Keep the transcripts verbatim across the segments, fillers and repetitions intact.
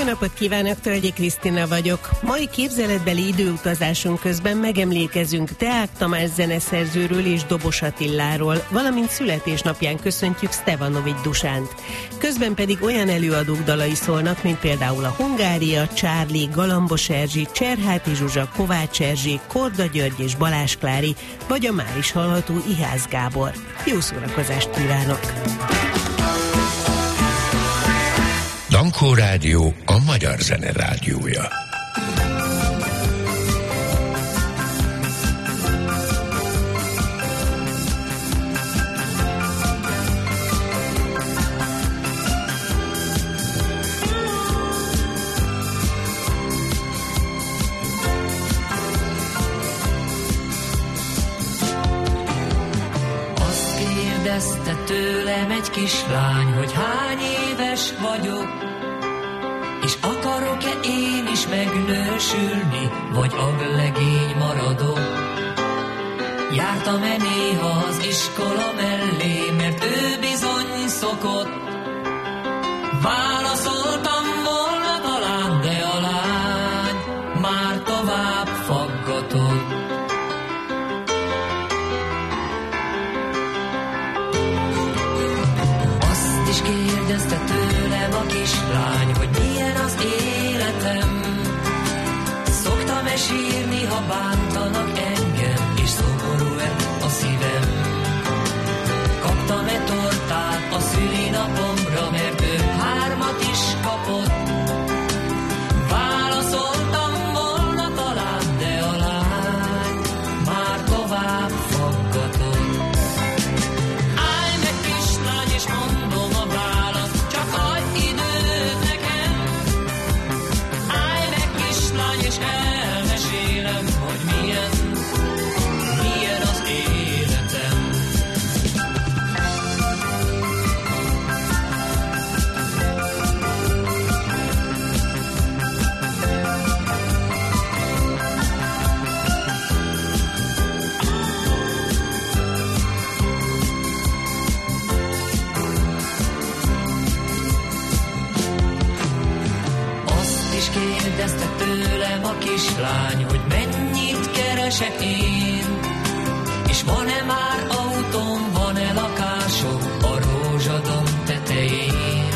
napot kívánok, Tölgyi Krisztina vagyok. Mai képzeletbeli időutazásunk közben megemlékezünk Deák Tamás zeneszerzőről és Dobos Attiláról, valamint születésnapján köszöntjük Stevanovics Dusánt. Közben pedig olyan előadók dalai szólnak, mint például a Hungária, Charlie, Galambos Erzsi, Cserháti Zsuzsa, Kovács Erzsi, Korda György és Balázs Klári, vagy a már is hallható Ihász Gábor. Jó szórakozást kívánok! Dankó Rádió, a magyar zene rádiója. Azt kérdezte tőlem egy kislány, hogy hány éves vagyok, és akarok-e én is megnősülni, vagy aglegény maradok. Jártam-e néha az iskola mellé, mert ő bizony szokott. Válaszoltam volna talán, de a lány már tovább faggatott. Azt is kérdezte tőlem a kislány, hogy milyen az életem. Szoktam-e sírni, ha bántanak engem, és szomorú-e a szívem? Kaptam-e tortát a szülinapomra, mert ő hármat is kapott? Válaszoltam volna talán, de a lány már tovább faggatott. Állj meg, kislány, és mondom a választ, csak adj időt nekem. Állj meg, kislány, és elmesélem, hogy milyen, milyen az életem. Azt is kérdezte tőlem a kislány, hogy mennyit keresek én, és van-e már autóm, van-e lakásom a rózsadom tetején.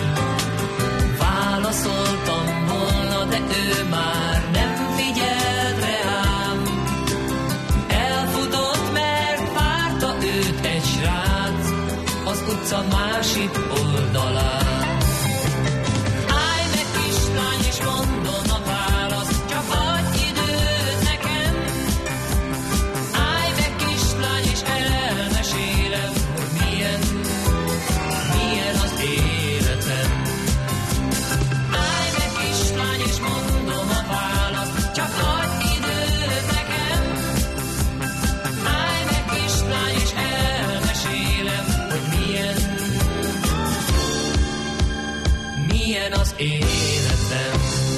Válaszoltam volna, de ő már nem figyelt rám. Elfutott, mert várta őt egy srác az utca másik oldalán. Állj meg, kislány, és mondom a választ, csak adj időt nekem. Állj meg, kislány, és elmesélem, hogy milyen, milyen az életem. Állj meg, kislány, és mondom a választ, csak adj időt nekem. Állj meg, kislány, és elmesélem, hogy milyen, milyen az életem.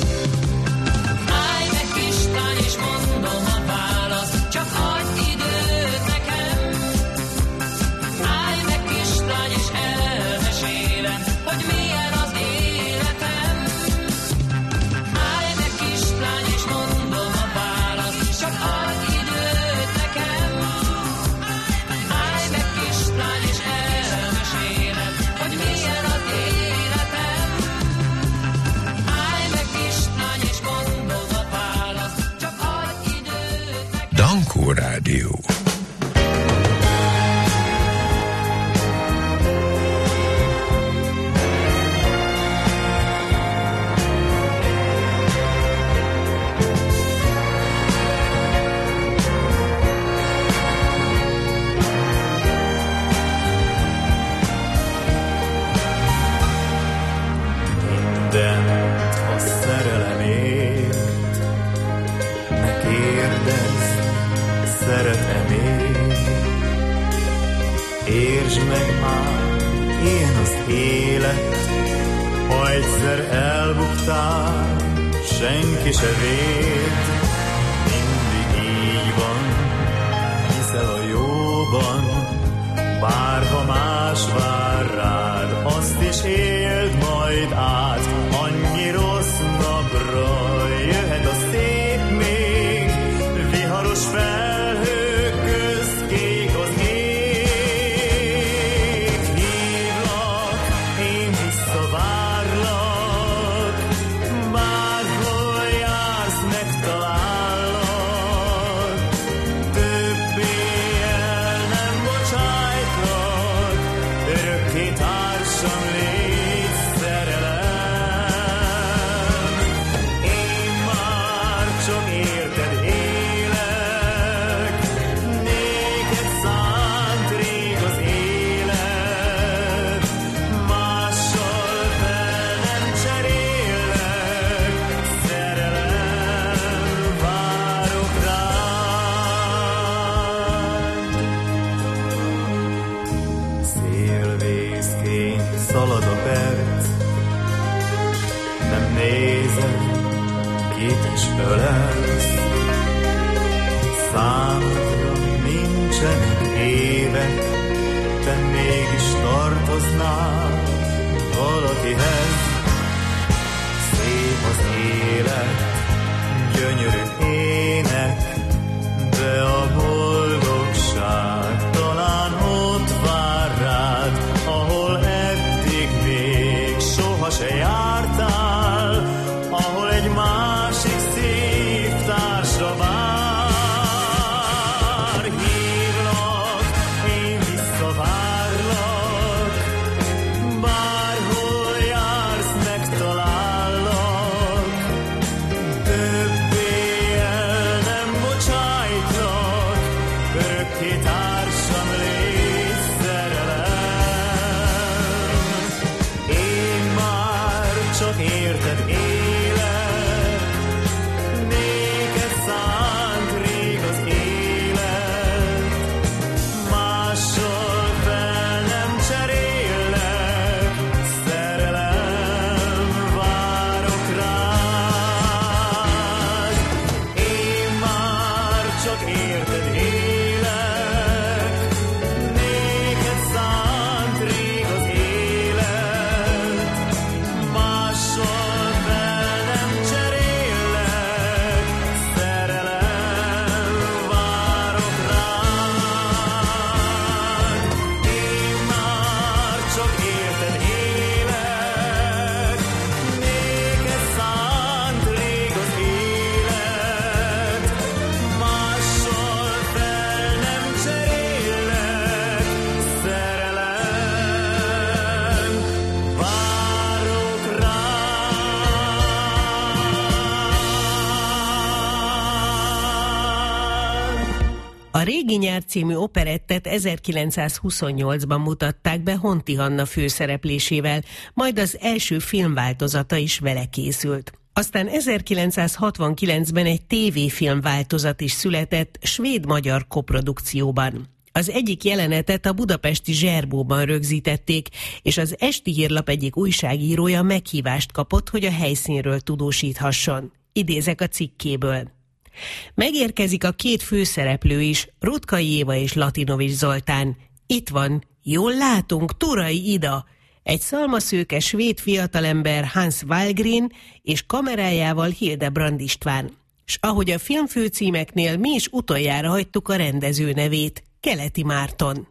Állj meg, kislány, és mondom a választ, csak adj időt nekem. Állj meg, kislány, és elmesélem, hogy milyen az életem. Állj meg, kislány, és mondom a választ, csak adj időt nekem. Állj meg, kislány, és elmesélem, hogy milyen az életem. Állj meg, kislány, és mondom a választ, csak adj időt nekem. Dankó Rádió. Mindent a szerelemért, ne kérdezz, szeretem én. Értsd meg már, ilyen az élet, ha egyszer elbuktál, senki se véd. Mindig így van, hiszel a jóban, bárha más vár rád, azt is éld majd át, annyi rossz nap nézem, kit is ölelsz. Számodra nincsenek évek, te mégis tartoznál valakihez. Szép az élet, gyönyörű ének, de a boldogság talán ott vár rád, ahol eddig még soha se jártál, ahol egy másik szív társa vár. Hívlak, én visszavárlak, bárhol jársz, megtalállak, többé el nem bocsájtlak, örökké társam légy, szerelem. Én már csak érted élek, néked szánt rég az élet, mással fel nem cserélek, szerelem, várok rád. Én már csak érted élek, néked szánt rég az élet, mással fel nem cserélek, szerelem, várok rád. Én már csak érted élek, néked szánt rég az élet, mással fel nem cserélek, szerelem, várok rád. A Régi nyár című operettet ezerkilencszázhuszonnyolcban mutatták be Honti Hanna főszereplésével, majd az első filmváltozata is vele készült. Aztán ezerkilencszázhatvankilencben egy tévéfilm változat is született svéd-magyar koprodukcióban. Az egyik jelenetet a budapesti Zserbóban rögzítették, és az Esti Hírlap egyik újságírója meghívást kapott, hogy a helyszínről tudósíthasson. Idézek a cikkéből. Megérkezik a két főszereplő is, Ruttkai Éva és Latinovics Zoltán. Itt van, jól látunk, Turai Ida, egy szalmaszőke svéd fiatalember Hans Wallgren és kamerájával Hildebrand István. S ahogy a filmfőcímeknél mi is utoljára hagytuk a rendező nevét, Keleti Márton.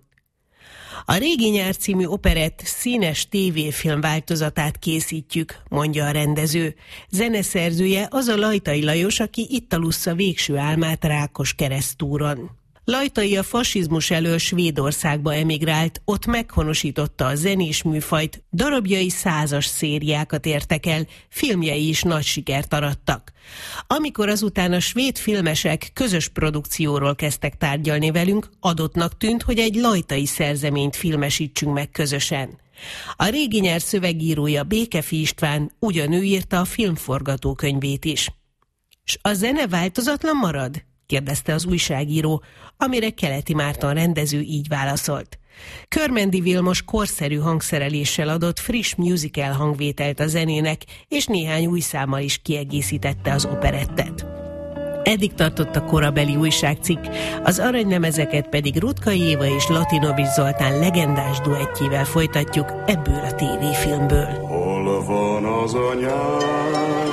A Régi nyár című operett színes tévéfilm változatát készítjük, mondja a rendező. Zeneszerzője az a Lajtai Lajos, aki itt alussza végső álmát Rákos keresztúron. Lajtai a fasizmus elől Svédországba emigrált, ott meghonosította a zenés műfajt, darabjai százas szériákat értek el, filmjei is nagy sikert arattak. Amikor azután a svéd filmesek közös produkcióról kezdtek tárgyalni velünk, adottnak tűnt, hogy egy lajtai szerzeményt filmesítsünk meg közösen. A Régi nyár szövegírója Békefi István ugyanő írta a filmforgatókönyvét is. S a zene változatlan marad? Kérdezte az újságíró, amire Keleti Márton rendező így válaszolt. Körmendi Vilmos korszerű hangszereléssel adott friss musical hangvételt a zenének, és néhány új számmal is kiegészítette az operettet. Eddig tartott a korabeli újságcikk, az aranylemezeket pedig Ruttkai Éva és Latinovics Zoltán legendás duettjével folytatjuk ebből a tévéfilmből. Hol van az anyám?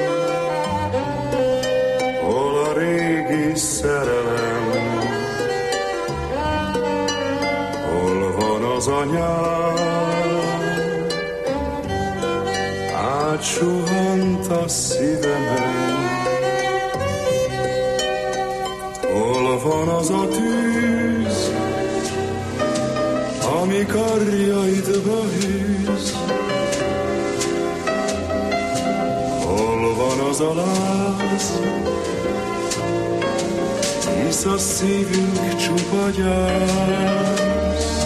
Hol a régi szerelem? Hol van az anyám? Átsuhant a szívemen. Hol van az a tűz, ami karjaidba hűz? Hol van az a láz, hisz a szívünk csupa gyász?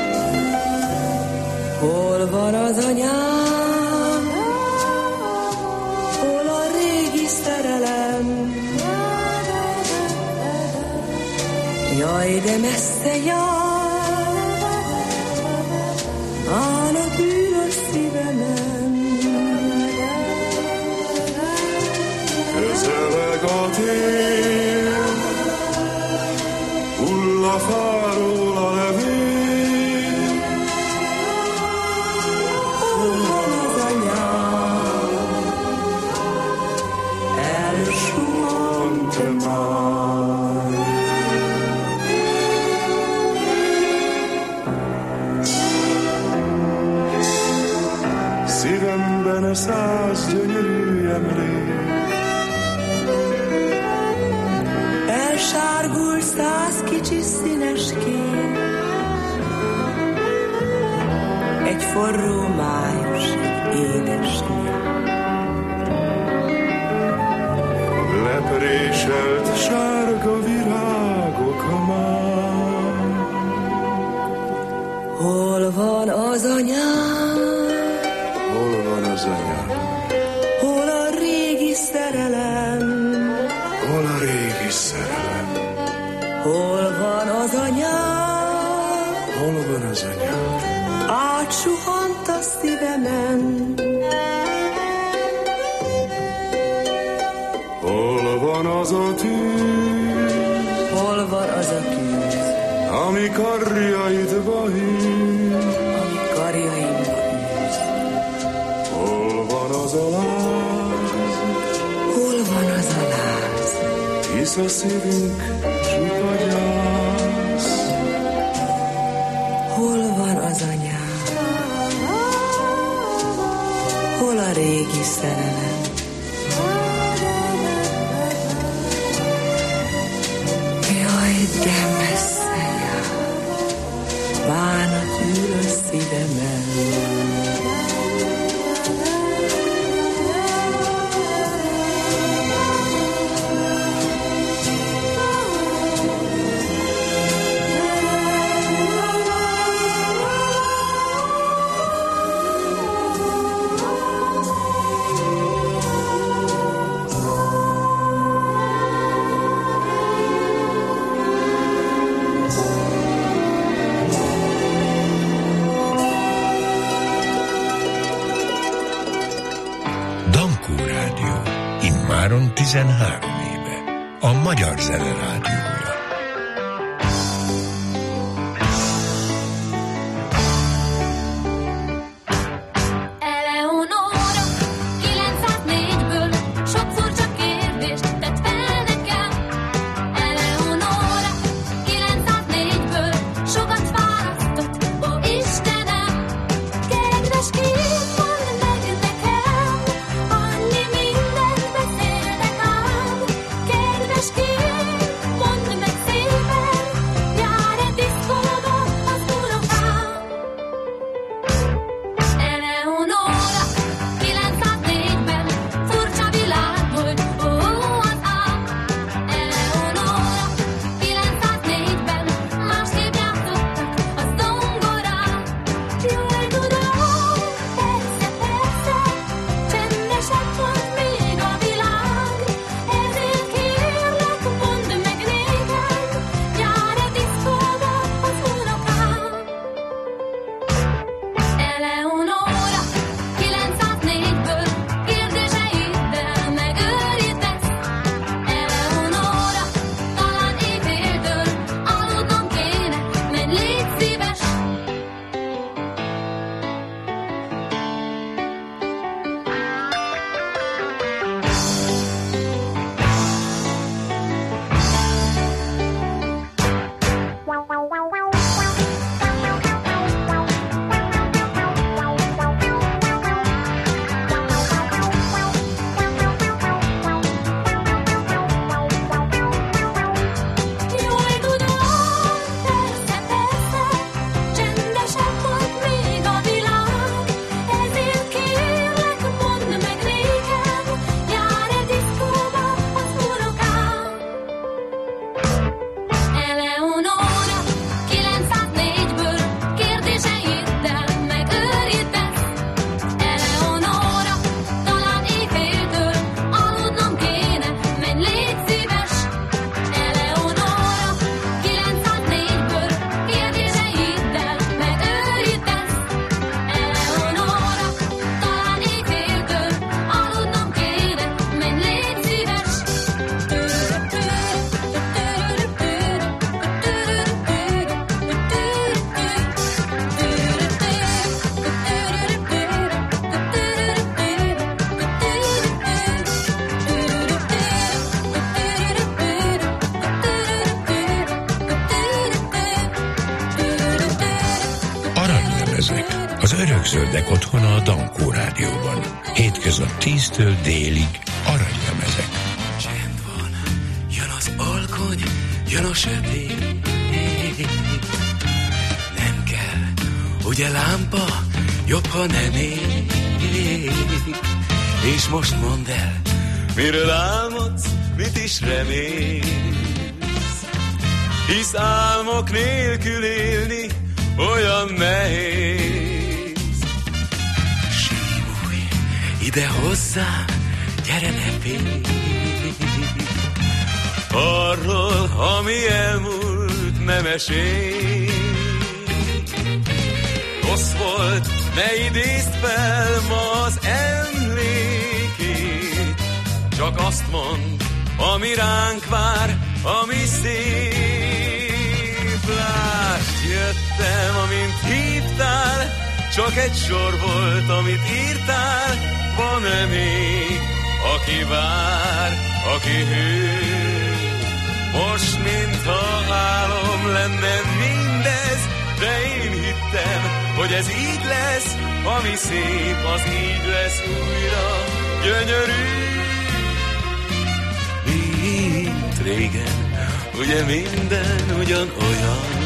Hol van az anyám, hol a régi szerelem? Jaj, de messze jár, áll a bűnös szívemen. tél, hull a fáról a levél. Hol van az anyám? Elsuhant-e már? Szívemben a száz gyönyörű emlék, Elsárgul száz kicsi színes kép, egy forró május, egy édes nyár. lepréselt sárga virágok a már. Hol van az anyám? Hol van az anyám? Hol a régi szerelem? Hol a régi szerelem? Hol van az anyám? Hol van az anyám? Átsuhant a szívemen. Hol van az a tűz, Hol van az a tűz, ami karjaidba hűz? ami karjaimba űz? Hol van az a láz, Hol van az a láz, hisz a szívünk csupa gyász? hol van az anyám? Hol a régi szerelem? Jaj, de messze jár, bánat ül a szívemen. Immáron tizenhárom éve a Magyar Zene Rádiója. Mondd Örökzöldek otthona a Dankó Rádióban. Hétköznap tíztől délig aranylemezek. Csend van, jön az alkony, jön a sötét. Nem kell, ugye lámpa, jobb, ha nem ég. És most mondd el, miről álmodsz, mit is remélsz. Hisz álmok nélkül élni olyan nehéz. Símulj ide hozzám, gyere ne félj. Arról, ami elmúlt, nem esély. Rossz volt, ne idézd fel ma az emlékét. Csak azt mondd, ami ránk vár, ami szép. Lásd, jöttem, amint hívtál, csak egy sor volt, amit írtál. Van-e még, aki vár, aki hűl? Most, mintha álom lenne mindez, de én hittem, hogy ez így lesz, ami szép, az így lesz újra gyönyörű. Mint régen, ugye minden ugyanolyan.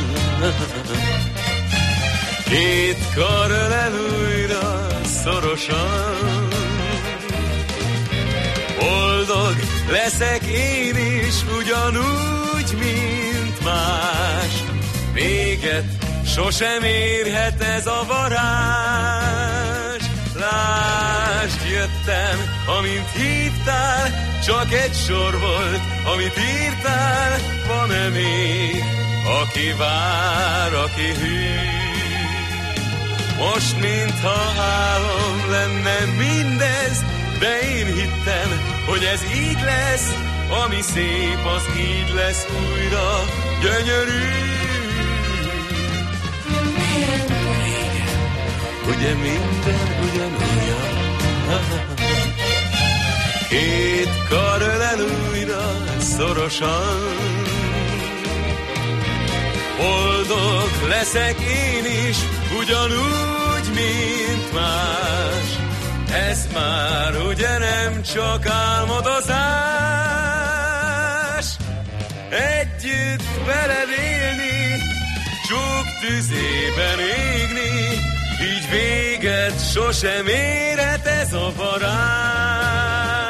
Két kar ölel újra szorosan. Boldog leszek én is ugyanúgy, mint más. Véget sosem érhet ez a varázs. Lásd, jöttem, amint hívtál, csak egy sor volt, amit írtál. Van-e még, aki vár, aki hűl? Most, mintha álom lenne mindez, de én hittem, hogy ez így lesz, ami szép, az így lesz újra gyönyörű. Régen, ugye minden ugyanolyan. Két kar ölel újra szorosan. Boldog leszek én is ugyanúgy, mint más. Ez már ugye nem csak álmodozás. Együtt veled élni, csók tüzében égni, így véget sosem érhet ez a varázs.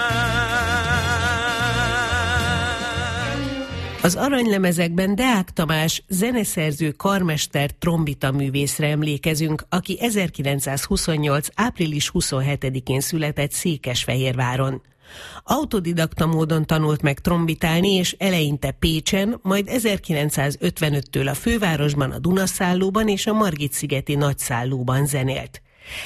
Az aranylemezekben Deák Tamás zeneszerző, karmester, trombita művészre emlékezünk, aki ezerkilencszázhuszonnyolc. április huszonhetedikén született Székesfehérváron. Autodidakta módon tanult meg trombitálni, és eleinte Pécsen, majd ezerkilencszázötvenöttől a fővárosban, a Dunaszállóban és a Margit-szigeti Nagyszállóban zenélt.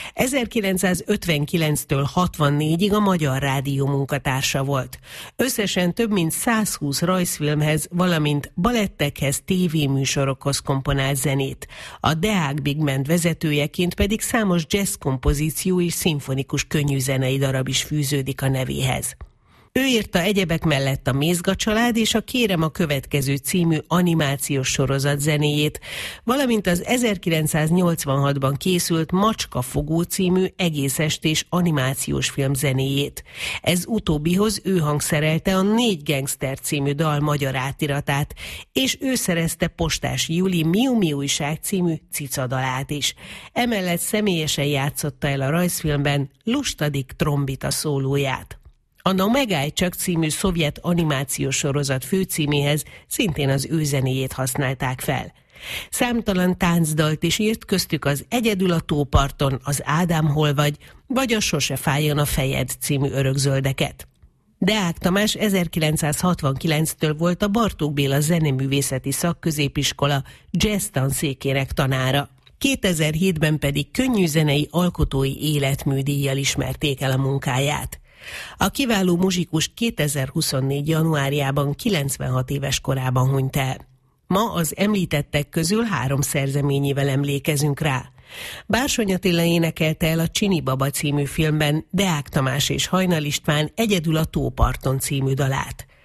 ezerkilencszázötvenkilenctől hatvannégyig a Magyar Rádió munkatársa volt. Összesen több mint százhúsz rajzfilmhez, valamint balettekhez, tévéműsorokhoz komponált zenét. A Deák Big Band vezetőjeként pedig számos jazz kompozíció és szimfonikus könnyűzenei darab is fűződik a nevéhez. Ő írta egyebek mellett a Mézga család és a Kérem a következő című animációs sorozat zenéjét, valamint az ezerkilencszáznyolcvanhatban készült Macskafogó című egész estés animációs film zenéjét. Ez utóbbihoz ő hangszerelte a Négy Gangster című dal magyar átiratát, és ő szerezte Postás Juli Miu Miu újság című cicadalát is. Emellett személyesen játszotta el a rajzfilmben Lustadik trombita szólóját. A Na megállj csak című szovjet animációs sorozat főcíméhez szintén az ő zenéjét használták fel. Számtalan táncdalt is írt, köztük az Egyedül a tóparton, az Ádám hol vagy, vagy a Sose fájjon a fejed című örökzöldeket. Deák Tamás ezerkilencszázhatvankilenctől volt a Bartók Béla Zeneművészeti Szakközépiskola jazz tanszékének tanára. kétezer-hétben pedig könnyűzenei alkotói életműdíjjal ismerték el a munkáját. A kiváló muzsikus kétezer-huszonnégy. januárjában kilencvenhat éves korában hunyt el. Ma az említettek közül három szerzeményével emlékezünk rá. Bársony Attila énekelte el a Csini Baba című filmben Deák Tamás és Hajnal István Egyedül a tóparton című dalát.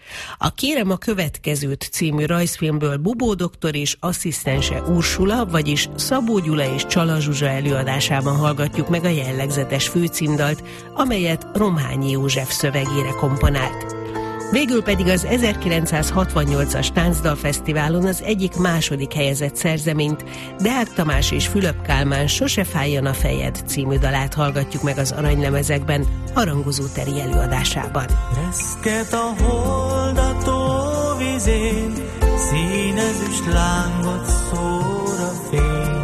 A Kérem a következőt című rajzfilmből Bubó doktor és asszisztense Ursula, vagyis Szabó Gyula és Csala Zsuzsa előadásában hallgatjuk meg a jellegzetes főcímdalt, amelyet Romhányi József szövegére komponált. Végül pedig az ezerkilencszázhatvannyolcas Táncdalfesztiválon az egyik második helyezett szerzeményt, Deák Tamás és Fülöp Kálmán Sose fájjon a fejed című dalát hallgatjuk meg az aranylemezekben, Harangozó Teri előadásában. Reszket a hold a tóvizén, színezüst lángot szór a fény.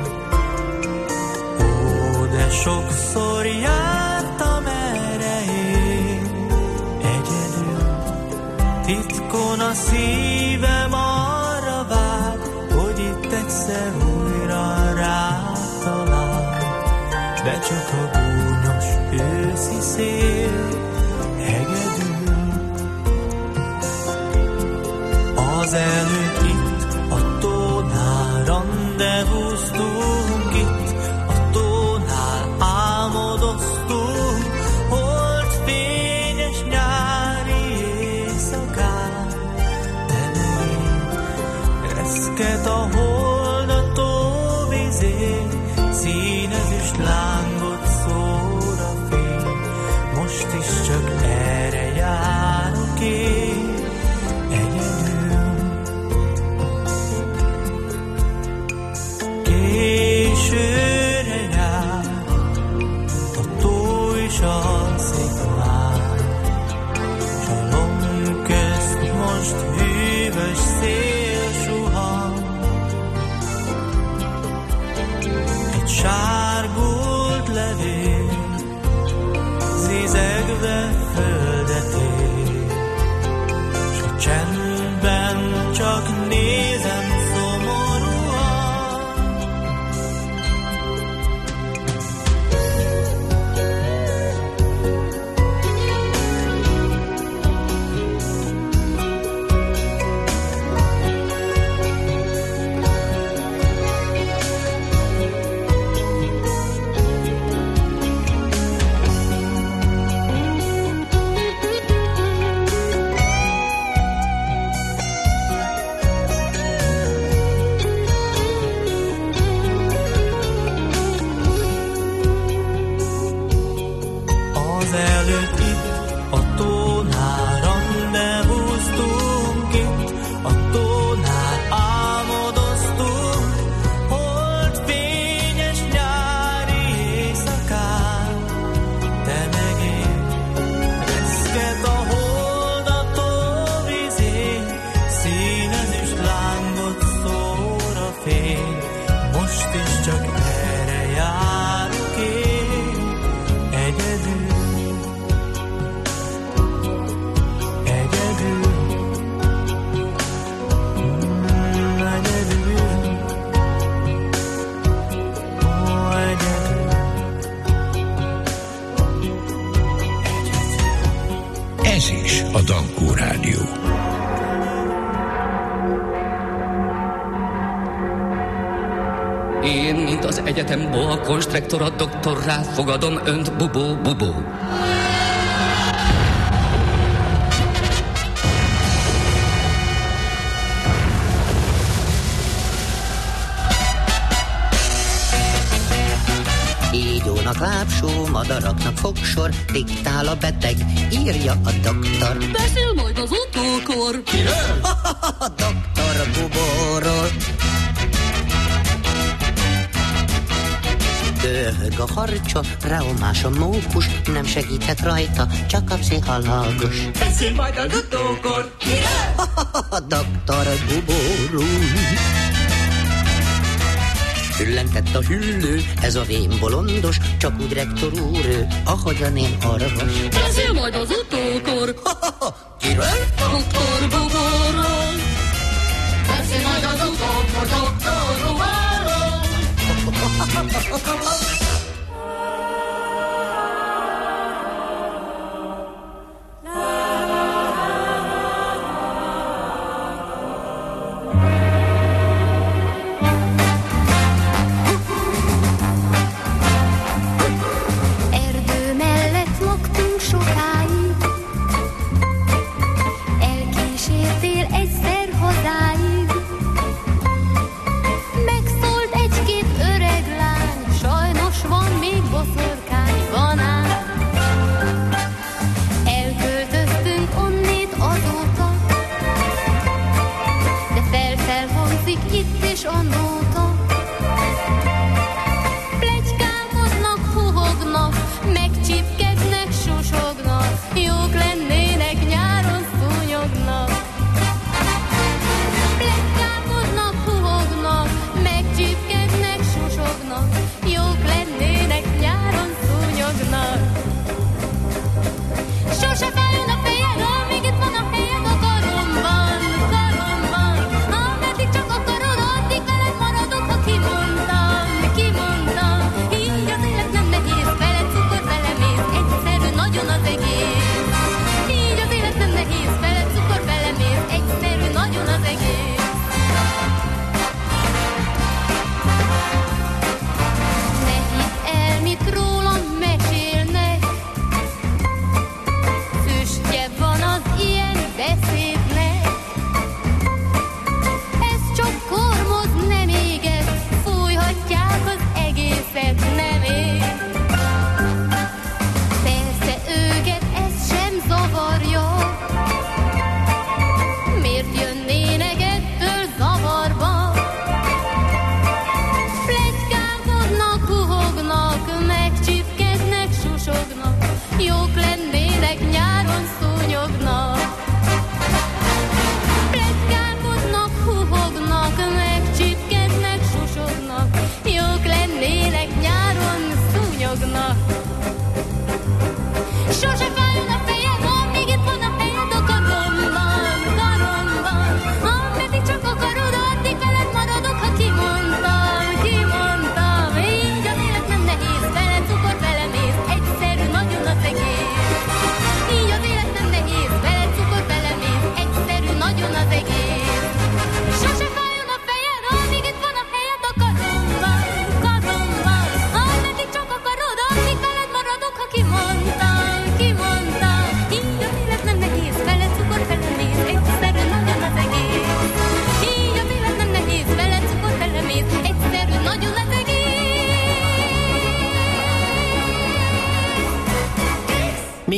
Ó, de sokszor jártam erre én, egyedül, titkon a szívem arra vár, hogy itt egyszer újra rátalál. De csak a gúnyos őszi szél, hegedül. Az előtt itt a tónál randevúztunk, itt a tónál álmodoztunk, holt fényes nyári éjszakán. De én reszket a hold a tóvizén, színezüst lángot szór a fény. Most is csak erre járok én, egyedül. Későre jár, a tó is alszik már, s a lomb közt most hűvös szél suhan. Egy sárgult levél zizegve földet ér, s a csendben csak nézem szomorúan. Az előtt itt a tónál randevúztunk, itt a tónál álmodoztunk, holt fényes nyári éjszakán. Te meg én, reszket a hold a tóvizén, színezüst lángot szór a fény. Most is csak erre járok én, egyedül. Ez is a Dankó Rádió. Én, mint az egyetem boa konstruktora, doktorrá fogadom önt, bubó, bubó. Kígyónak lábsó, madaraknak fogsor, diktál a beteg, írja a doktor. Beszél majd az utókor. Kiről? A doktor Bubóról. Köhög a harcsa, reumás a mókus, nem segíthet rajta, csak a pszichológus. Beszél majd az utókor. Kiről? A doktor Bubóról. Hüllentett a hüllő, ez a vén bolondos, csak úgy rektor úr ő, ahogyan én orvos. Beszél majd az utókor. Kiről? Doktor Bubóról. Beszél majd az utókor, doktor Bubóról. Erdő mellett laktunk sokáig,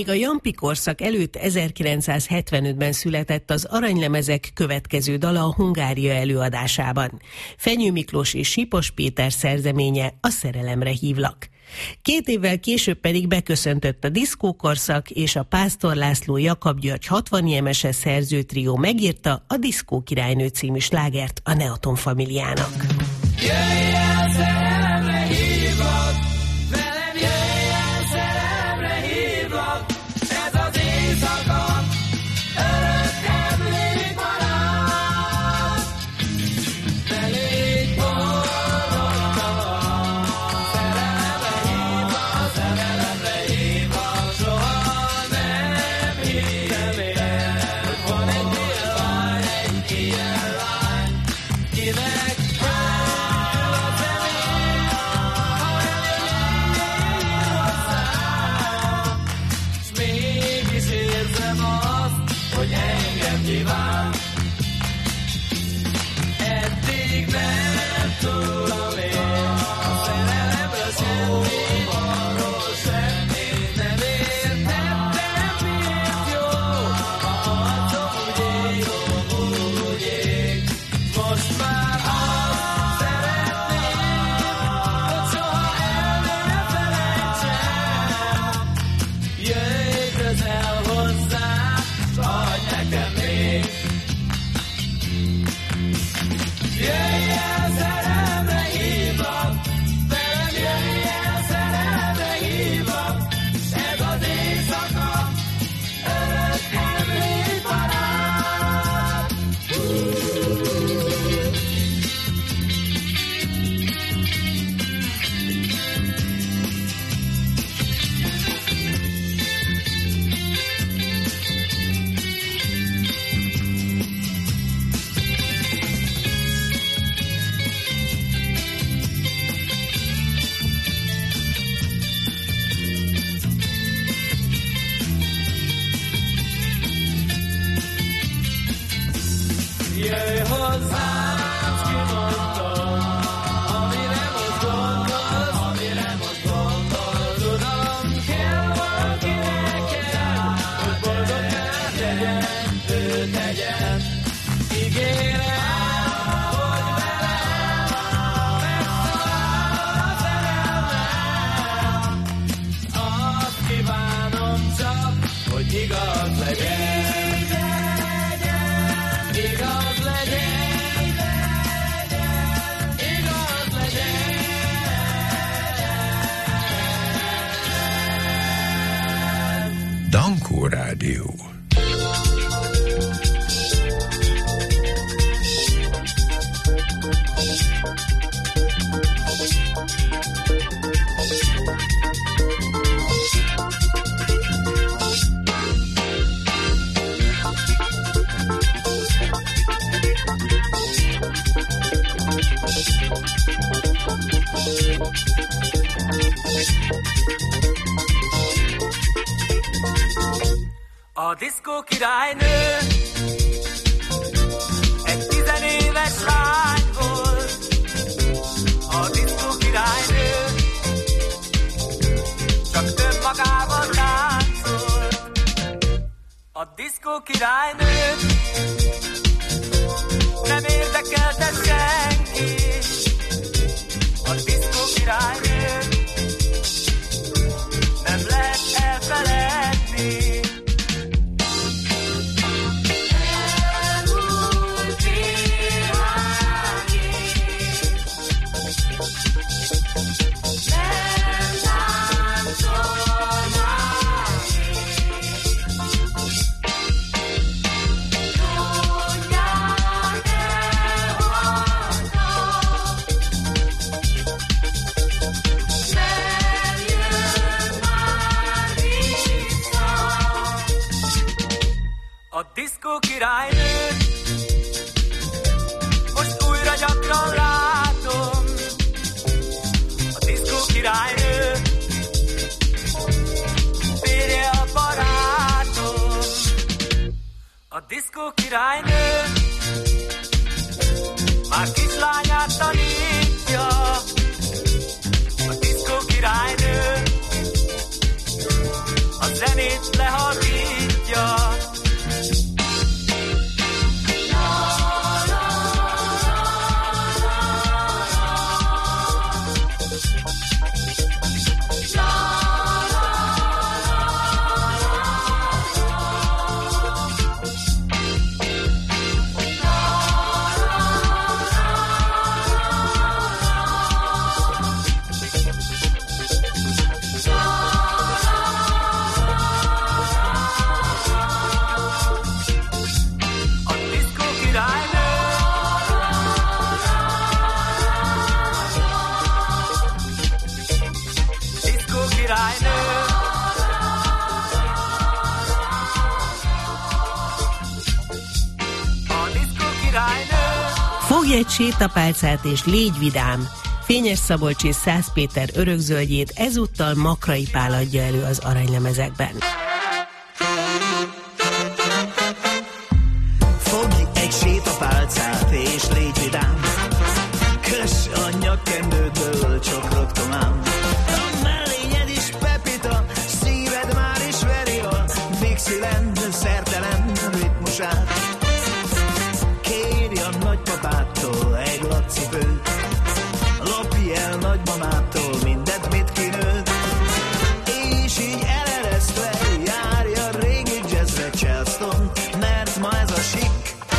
Még a Jampi korszak előtt ezerkilencszázhetvenötben született az Aranylemezek következő dala a Hungária előadásában. Fenyő Miklós és Sipos Péter szerzeménye, A szerelemre hívlak. Két évvel később pedig beköszöntött a diszkókorszak, és a Pásztor László Jakab György hatvan jemeses szerzőtrió megírta a Diszkó királynő című slágert a Neaton Familiának. Jöjj el, szerelemre hívlak, velem jöjj el, szerelemre hívlak, ez az éjszaka, örök emlék marad, ne légy boldog, szerelemre hívlak, szerelemre hívlak, soha nem hittem én, hogy van egy ilyen lány, egy ilyen lány, kinek kíván. Eddig nem tudom én a szerelemről semmit, arról semmit nem értettem, miért jó a arcom úgy ég, úgy ég. Most már azt szeretném, hogy soha el ne felejtsem. Jöjj közel hozzám, s adj nekem még. Jöjj el, szerelemre hívlak, velem jöjj el, szerelemre hívlak, ez az éjszaka, örök emlék marad. Jöjj hozzám, kimondom, amire most gondolsz, amire most gondolsz. Tudom, kell valaki nekem, hogy boldoggá tegyen, ő tegyen. Ígérem, hogy velem megtalál a szerelmem. Azt kívánom csak, hogy igaz legyen. Igaz legyen, igaz legyen. Dankó Rádió. A diszkó királynő egy tizenéves lány volt. A diszkó királynő csak önmagával táncolt. A diszkó királynő nem érdekelte senki. A diszkó királynő nem lehet elfeledni. A diszkó királynő most újra gyakran látom. A diszkó királynő férje a barátom. A diszkó királynő már kislányát tanítja. A diszkó királynő az zenét lehallítja. Fogj egy sétapálcát és légy vidám! Fényes Szabolcs és Szász Péter örökzöldjét ezúttal Makrai Pál adja elő az aranylemezekben. Fogj egy sétapálcát és légy vidám, köss a nyakkendődből csak rottomám. A mellényed is pepita, szíved már is veri a Dixieland szertelen ritmusát. Kérj a nagypapától egy lacipőt, lopj el nagymamától mindent, mit kinőtt, és így eleresztve járj a régi jazzre Charleston, mert ma ez a sik.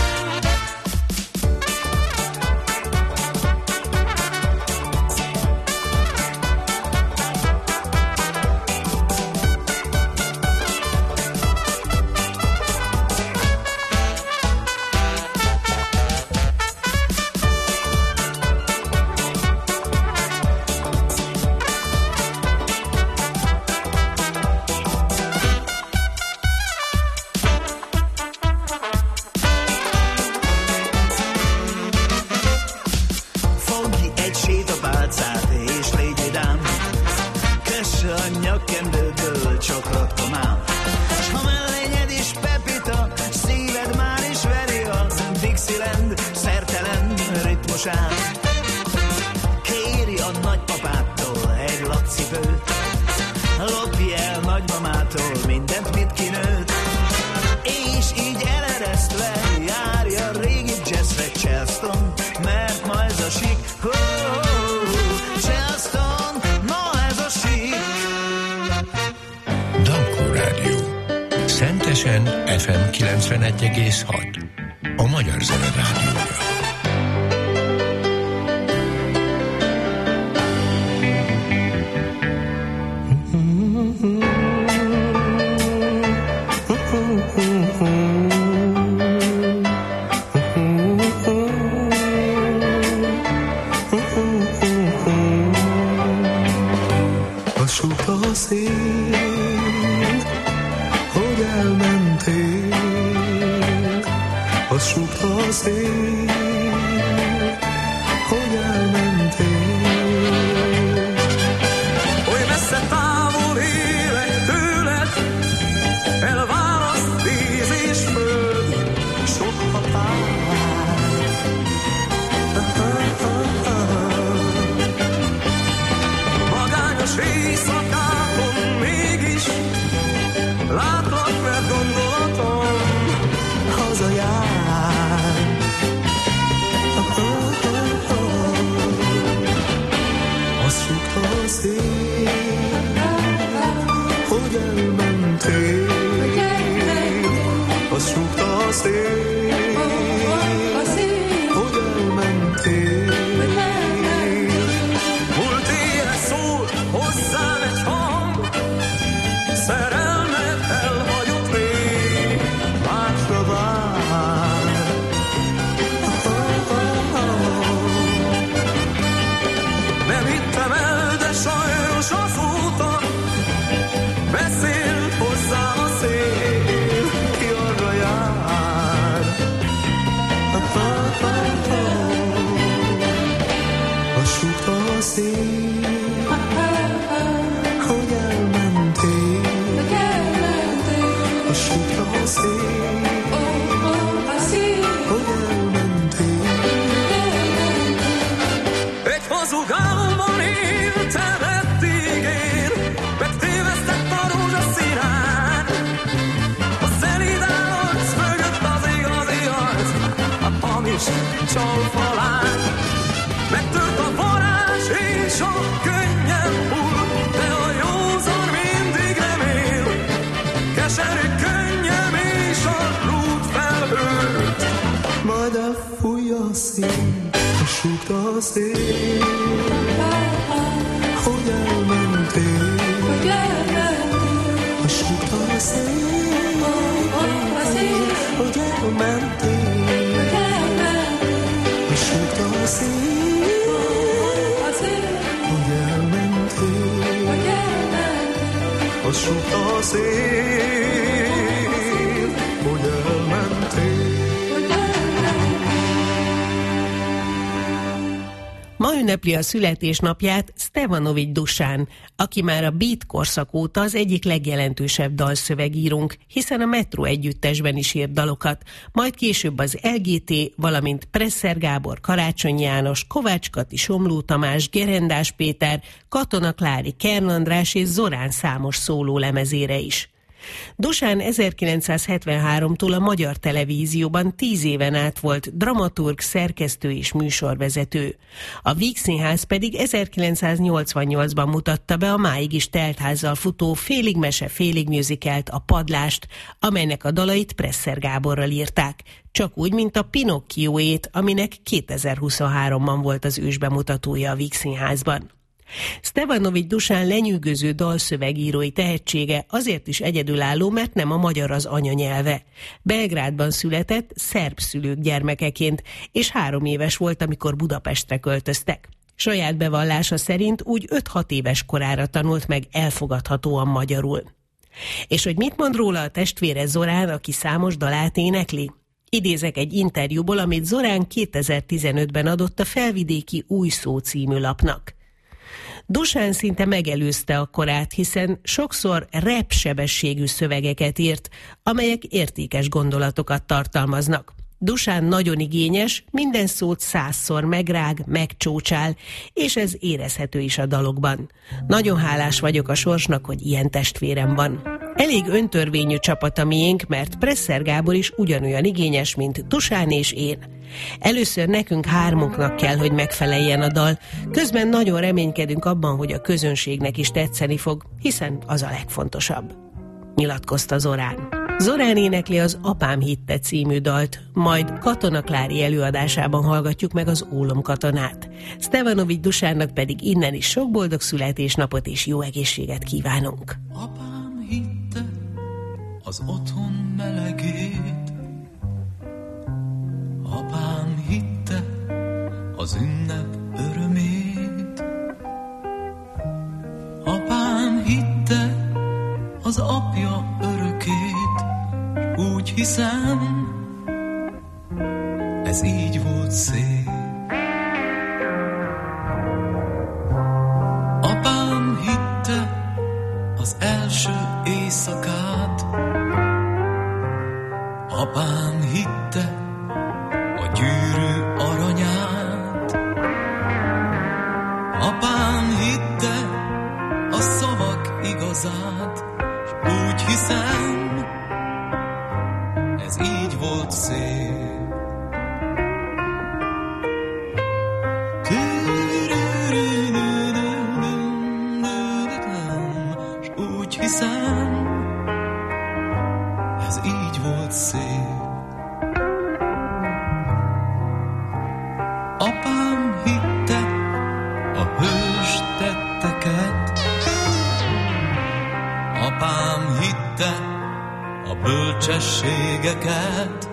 Kérj a nagypapától egy lacipőt, lopj el nagymamától mindent, mit kinőtt, és így eleresztve járj a régi jazzre Charleston, mert ma ez a sik. Oh, oh, oh, Charleston, ma ez a sik. Dankó Rádió. Szentesen ef em kilencvenegy egész hat. A Magyar Zene Rádiója. Hazugálomban éltem eddig én, megtévesztett a rózsaszínát. csalfalán. Megtört a varázs és a könnyen hull, de a józan mindig remél. Keserű könnyem és a lúd felhőt, majd elfújja a szín, a súgta a szél. Hogy elmentél, hogy elmentél, a súgta a szél, hogy elmentél, hogy elmentél, a súgta a szél, hogy elmentél, hogy elmentél, a súgta a szél, hogy elmentél. Ma ünnepli a születésnapját Stevanovics Dusan, aki már a Beat korszak óta az egyik legjelentősebb dalszövegírónk, hiszen a Metro együttesben is írt dalokat, majd később az el gé té, valamint Presser Gábor, Karácsony János, Kovács Kati, Somló Tamás, Gerendás Péter, Katona Klári, Kern András és Zorán számos szóló lemezére is. Dusan ezerkilencszázhetvenháromtól a Magyar Televízióban tíz éven át volt dramaturg, szerkesztő és műsorvezető. A Víg Színház pedig ezerkilencszáznyolcvannyolcban mutatta be a máig is teltházzal futó félig mese, félig musicalt, a Padlást, amelynek a dalait Presser Gáborral írták, csak úgy, mint a Pinocchioét, aminek kétezer-huszonháromban volt az ősbemutatója a Víg Színházban. Stevanovics Dusan lenyűgöző dalszövegírói tehetsége azért is egyedülálló, mert nem a magyar az anyanyelve. Belgrádban született szerb szülők gyermekeként, és három éves volt, amikor Budapestre költöztek. Saját bevallása szerint úgy öt-hat éves korára tanult meg elfogadhatóan magyarul. És hogy mit mond róla a testvére Zorán, aki számos dalát énekli? Idézek egy interjúból, amit Zorán kétezer-tizenötben adott a Felvidéki Új Szó című lapnak. Dusan szinte megelőzte a korát, hiszen sokszor rap sebességű szövegeket írt, amelyek értékes gondolatokat tartalmaznak. Dusan nagyon igényes, minden szót százszor megrág, megcsócsál, és ez érezhető is a dalokban. Nagyon hálás vagyok a sorsnak, hogy ilyen testvérem van. Elég öntörvényű csapat a miénk, mert Presser Gábor is ugyanolyan igényes, mint Dusan és én. Először nekünk hármunknak kell, hogy megfeleljen a dal, közben nagyon reménykedünk abban, hogy a közönségnek is tetszeni fog, hiszen az a legfontosabb. Nyilatkozta Zorán. Zorán énekli az Apám hitte című dalt, majd Katona Klári előadásában hallgatjuk meg az Ólom katonát. Stevanovics Dusannak pedig innen is sok boldog születésnapot és jó egészséget kívánunk. Apám hitte az otthon melegét, apám hitte az ünnep örömét, apám hitte az apja örökét, úgy hiszem, ez így volt szép. Apám hitte az első éjszakát, apám hitte a gyűrű aranyát, apám hitte a szavak igazát, s úgy hiszem, ez így volt szép. S úgy hiszem, ez így volt szép. Apám hitte a hős tetteket, apám hitte a bölcsességeket,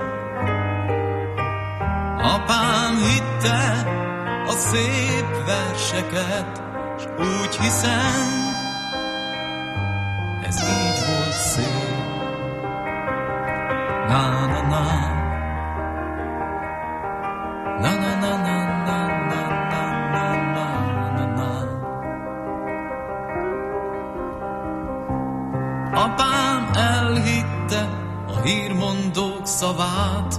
apám hitte a szép verseket, s úgy hiszem, ez így volt szép. Na na na, na na na na na na na na na na. Apám elhitte a hírmondók szavát,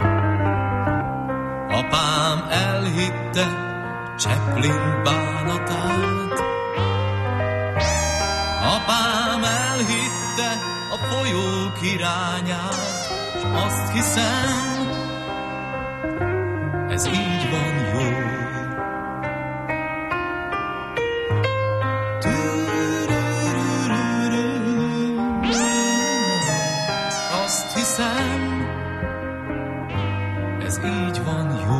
apám elhitte Chaplin bánatát, apám elhitte a folyók irányát, s azt hiszem, ez így van jó. Azt hiszem, ez így van jó.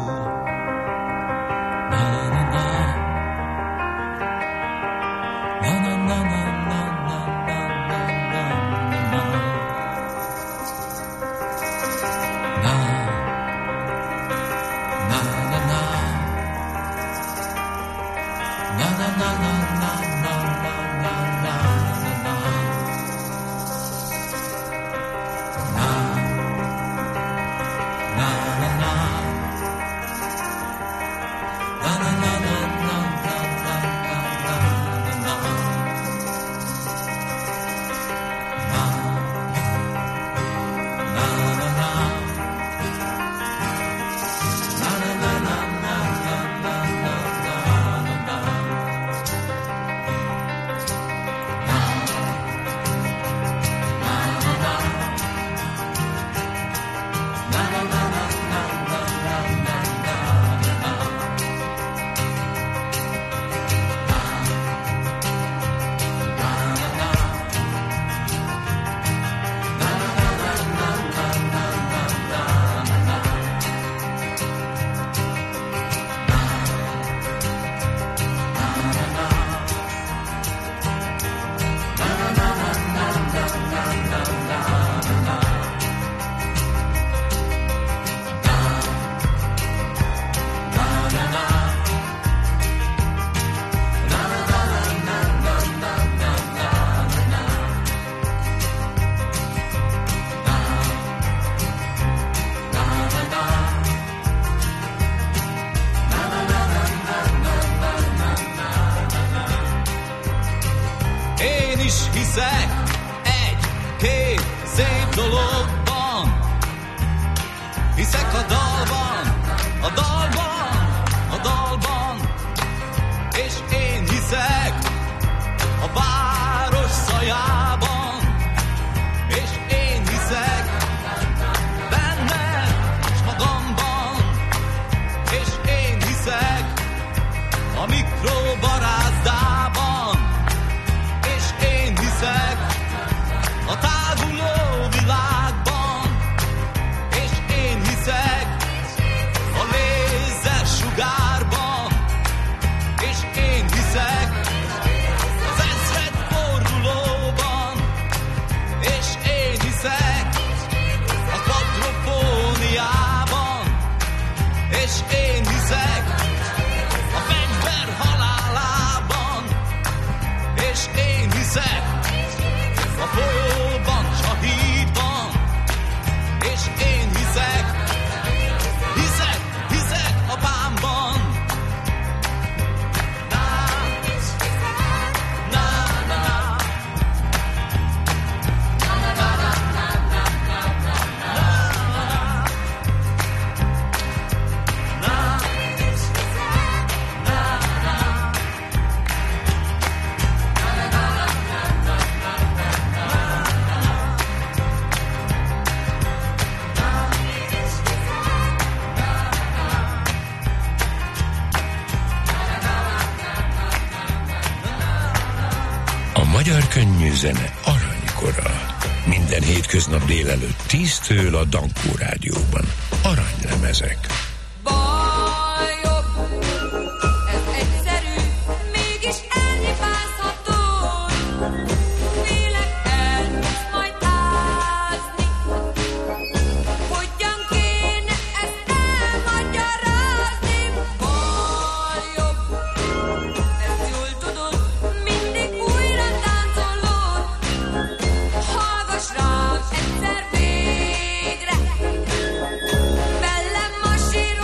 Na na na na na na na na na na na Magyar könnyű zene aranykora. Minden hétköznap délelőtt tíztől a Dankó Rádióban. Aranylemezek. Egyszer végre, velem ma sír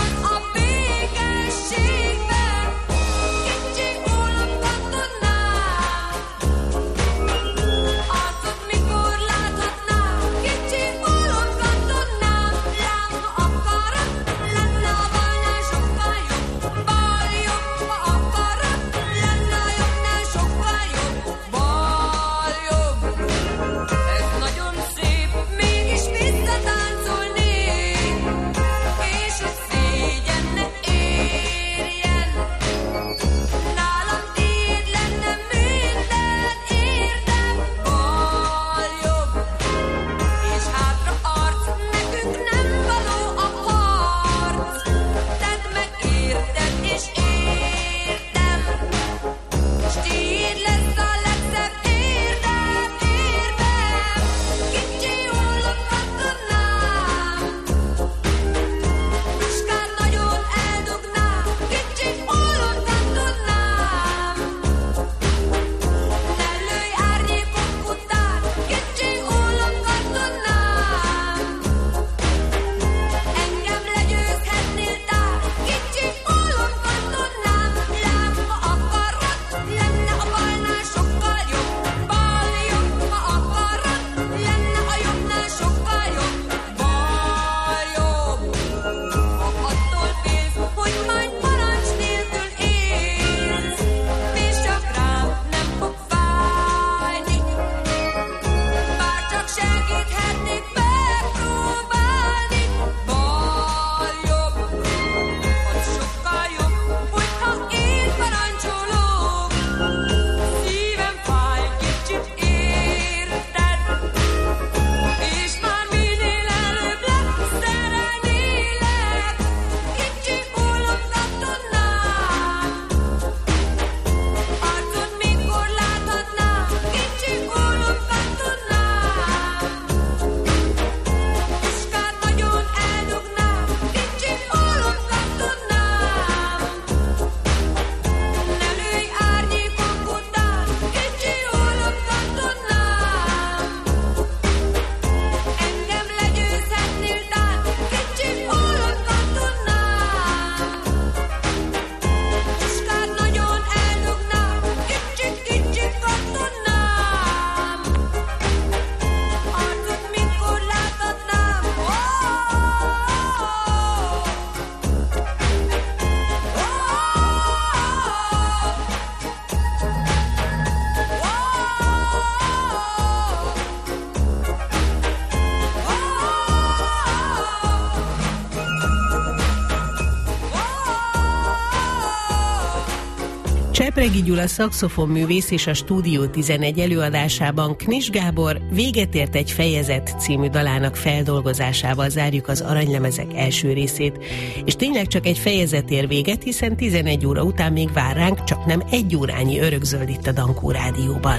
Szepregi Gyula szaxofonművész és a Stúdió tizenegy előadásában Knis Gábor Véget ért egy fejezet című dalának feldolgozásával zárjuk az aranylemezek első részét. És tényleg csak egy fejezet ér véget, hiszen tizenegy óra után még vár ránk csak nem egy órányi örökzöld itt a Dankó Rádióban.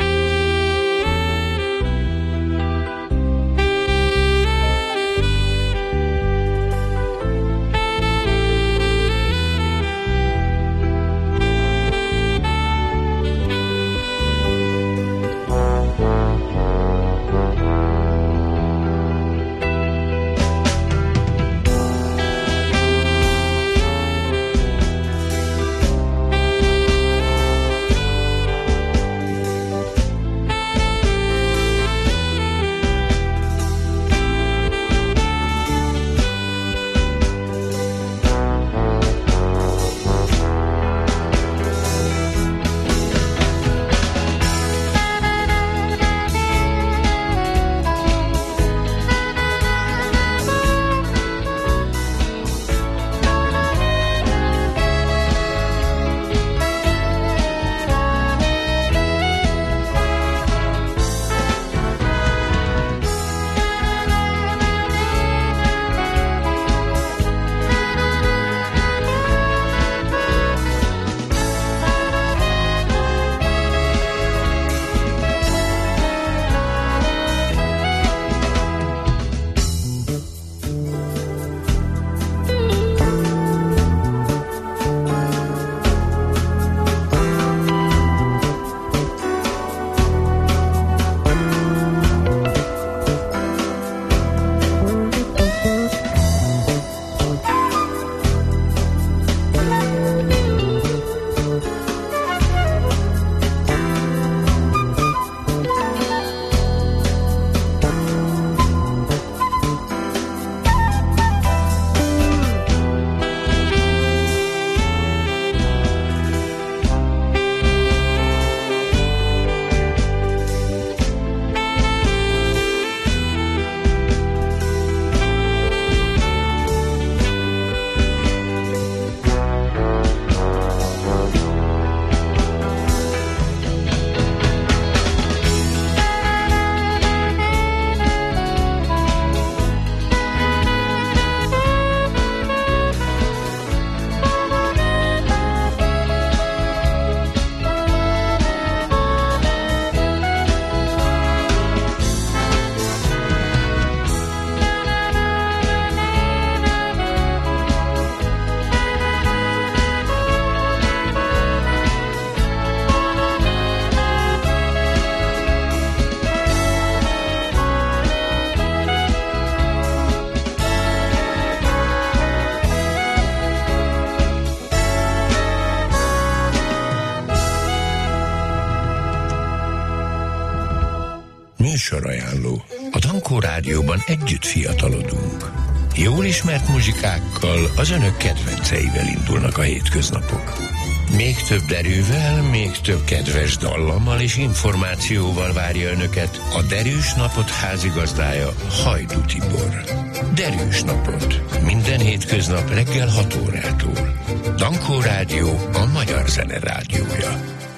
Műsorajánló. A Dankó Rádióban együtt fiatalodunk. Jól ismert muzsikákkal, az önök kedvenceivel indulnak a hétköznapok. Még több derűvel, még több kedves dallammal és információval várja önöket a Derűs Napot házigazdája, Hajdú Tibor. Derűs Napot. Minden hétköznap reggel hat órától. Dankó Rádió, a magyar zene rádiója.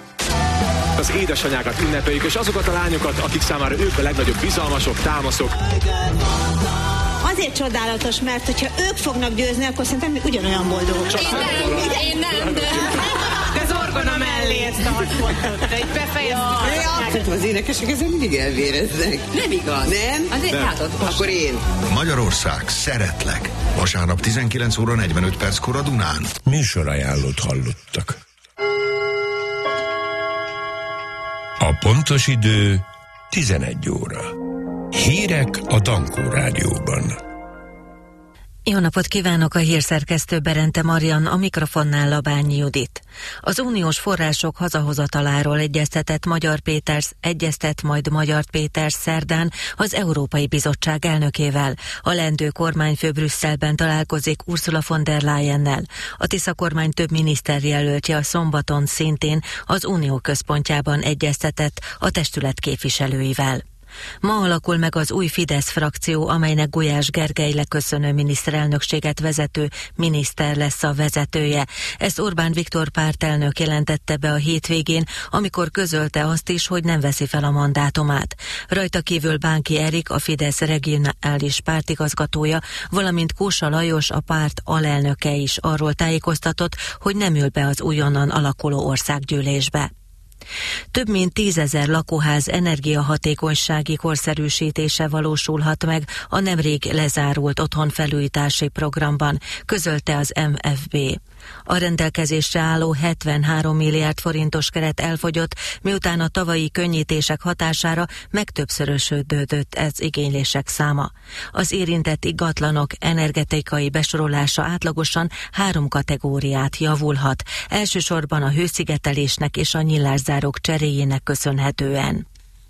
Az édesanyákat ünnepeljük, és azokat a lányokat, akik számára ők a legnagyobb bizalmasok, támaszok. Azért csodálatos, mert hogyha ők fognak győzni, akkor szerintem mi ugyanolyan boldogok. Én nem, én nem, de... Az orgona mellé ezt a pontot, de így befejezni. Az énekesek ezen mindig elvéreznek. Nem igaz. Nem? Azért nem. látod, akkor én. Magyarország, szeretlek. Vasárnap tizenkilenc óra negyvenöt perckor a Dunán. Műsorajánlót hallottak. A pontos idő tizenegy óra. Hírek a Dankó Rádióban. Jó napot kívánok, a hírszerkesztő Berente Marian, a mikrofonnál Labányi Judit. Az uniós források hazahozataláról egyeztetett Magyar Péters, egyeztet majd Magyar Péters szerdán az Európai Bizottság elnökével. A leendő kormányfő Brüsszelben találkozik Ursula von der Leyennel. A Tisza kormány több miniszterjelöltje a szombaton szintén az unió központjában egyeztetett a testület képviselőivel. Ma alakul meg az új Fidesz frakció, amelynek Gulyás Gergely leköszönő miniszterelnökséget vezető miniszter lesz a vezetője. Ezt Orbán Viktor pártelnök jelentette be a hétvégén, amikor közölte azt is, hogy nem veszi fel a mandátumát. Rajta kívül Bánki Erik, a Fidesz regionális pártigazgatója, valamint Kósa Lajos, a párt alelnöke is arról tájékoztatott, hogy nem ül be az újonnan alakuló országgyűlésbe. Több mint tízezer lakóház energiahatékonysági korszerűsítése valósulhat meg a nemrég lezárult otthonfelújítási programban, közölte az em ef bé. A rendelkezésre álló hetvenhárom milliárd forintos keret elfogyott, miután a tavalyi könnyítések hatására megtöbbszörösödött ez igénylések száma. Az érintett ingatlanok energetikai besorolása átlagosan három kategóriát javulhat, elsősorban a hőszigetelésnek és a nyilászárók cseréjének köszönhetően.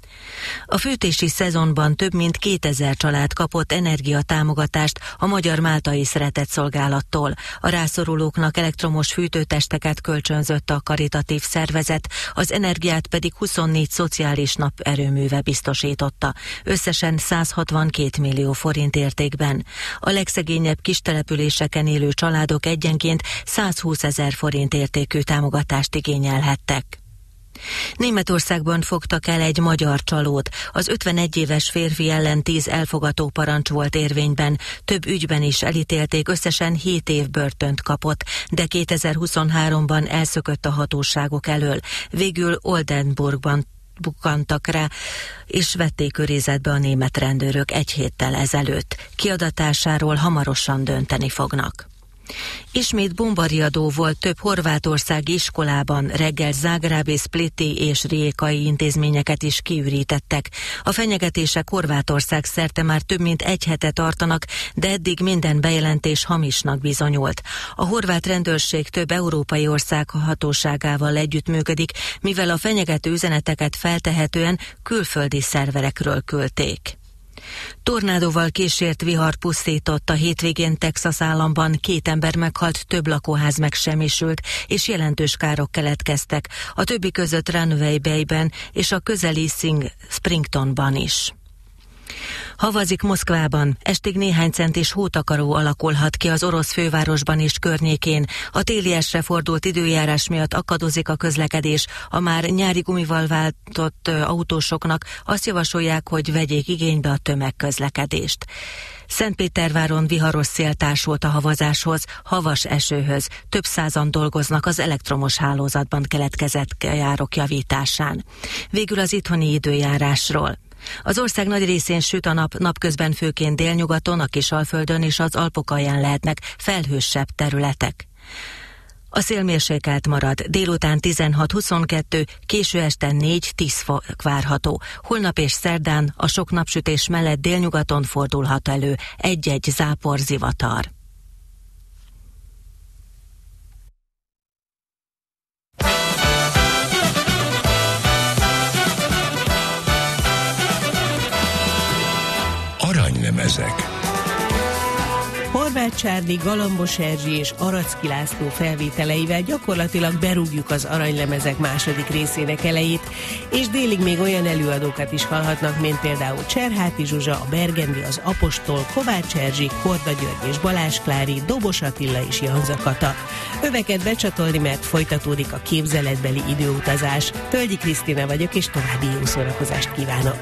A fűtési szezonban több mint kétezer család kapott energiatámogatást a Magyar Máltai Szeretetszolgálattól. A rászorulóknak elektromos fűtőtesteket kölcsönzött a karitatív szervezet, az energiát pedig huszonnégy szociális naperőműve biztosította, összesen száz hatvankét millió forint értékben. A legszegényebb kistelepüléseken élő családok egyenként százhúszezer forint értékű támogatást igényelhettek. Németországban fogtak el egy magyar csalót. Az ötvenegy éves férfi ellen tíz elfogató parancs volt érvényben. Több ügyben is elítélték, összesen hét év börtönt kapott, de kétezer-huszonháromban elszökött a hatóságok elől. Végül Oldenburgban bukkantak rá, és vették őrizetbe a német rendőrök egy héttel ezelőtt. Kiadatásáról hamarosan dönteni fognak. Ismét bombariadó volt több horvátországi iskolában, reggel zágrábi, spliti és rijékai intézményeket is kiürítettek. A fenyegetések Horvátország szerte már több mint egy hete tartanak, de eddig minden bejelentés hamisnak bizonyult. A horvát rendőrség több európai ország hatóságával együttműködik, mivel a fenyegető üzeneteket feltehetően külföldi szerverekről küldték. Tornádóval kísért vihar pusztított a hétvégén Texas államban, két ember meghalt, több lakóház megsemmisült, és jelentős károk keletkeztek, a többi között Runaway Bay-ben és a közeli Sing Springtonban is. Havazik Moszkvában, estig néhány centis hótakaró alakulhat ki az orosz fővárosban és környékén. A téliesre fordult időjárás miatt akadozik a közlekedés. A már nyári gumival váltott autósoknak azt javasolják, hogy vegyék igénybe a tömegközlekedést. Szentpéterváron viharos szél társult a havazáshoz, havas esőhöz. Több százan dolgoznak az elektromos hálózatban keletkezett járok javításán. Végül az itthoni időjárásról. Az ország nagy részén süt a nap, napközben főként délnyugaton, a Kisalföldön és az Alpok alján lehetnek felhősebb területek. A szél mérsékelt marad, délután tizenhat-huszonkettő, késő este négy-tíz fok várható. Holnap és szerdán a sok napsütés mellett délnyugaton fordulhat elő egy-egy zápor, zivatar. Aranylemezek. Horváth Csárdi, Galambos Erzsi és Aracki László felvételeivel gyakorlatilag berúgjuk az aranylemezek második részének elejét, és délig még olyan előadókat is hallhatnak, mint például Cserháti Zsuzsa, a Bergendi, az Apostol, Kovács Erzsi, Korda György és Balázs Klári, Dobos Attila és Janza Kata. Öveket becsatolni, mert folytatódik a képzeletbeli időutazás. Tölgyi Krisztina vagyok, és további jó szórakozást kívánok!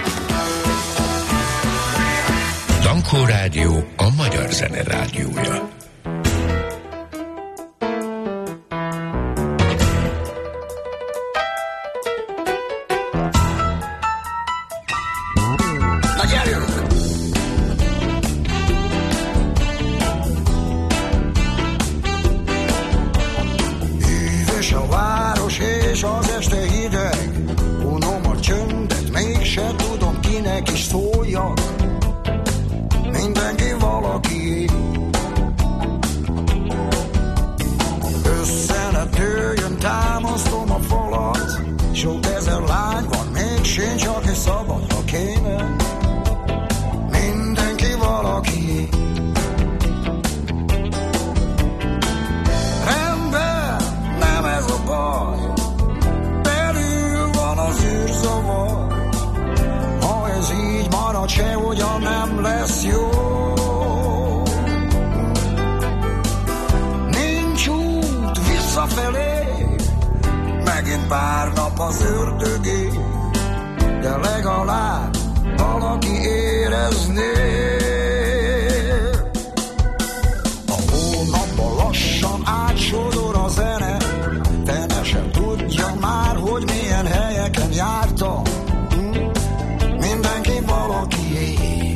Dankó Rádió, a magyar zene rádiója. Na gyerünk! Hűvös a város és az este hideg, unom a csöndet, mégse tudom, kinek is szóljak. Mindenki valaki, nem lesz jó. Nincs út visszafelé, megint pár nap az ördögé, de legalább valaki érezné. A hónapban lassan átsodor a zene, fene sem tudja már, hogy milyen helyeken járta. Mindenki valakié.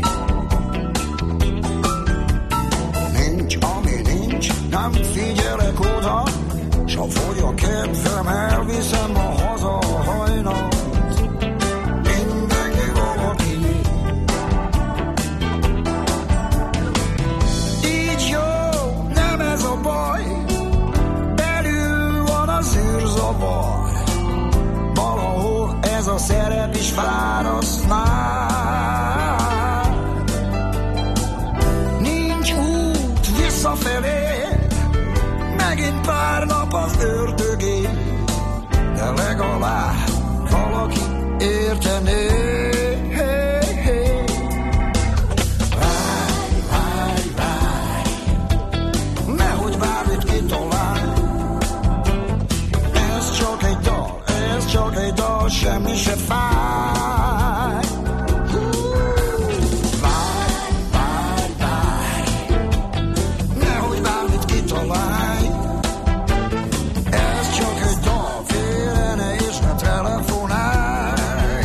Nincs, ami nincs, nem figyelek oda, s ha fogy a kedvem, elviszem a haza a hajnalt. Mindenki valakié. Így jó, nem ez a baj, belül van az űrzavar. Valahol ez a szerep is fáraszt már. Nincs út visszafelé, megint pár nap az ördögé, de legalább valaki értené. Várj, várj, várj, nehogy bármit kitalálj. Ez csak egy dal, ez csak egy dal, semmi se fáj. Várj, várj, várj, nehogy bármit kitalálj. Ez csak egy dal, félre ne és ne telefonálj.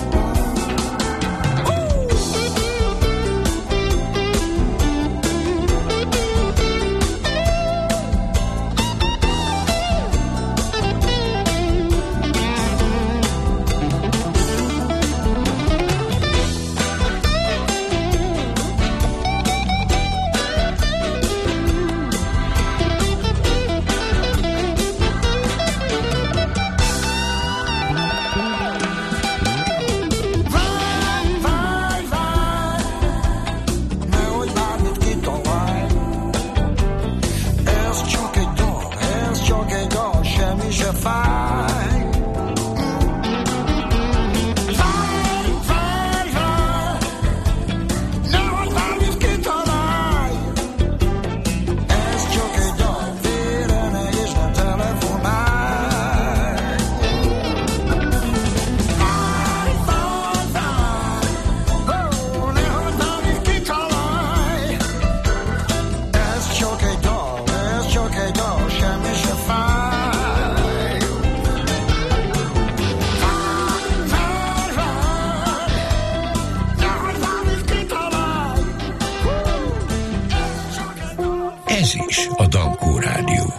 Ez is a Dankó Rádió.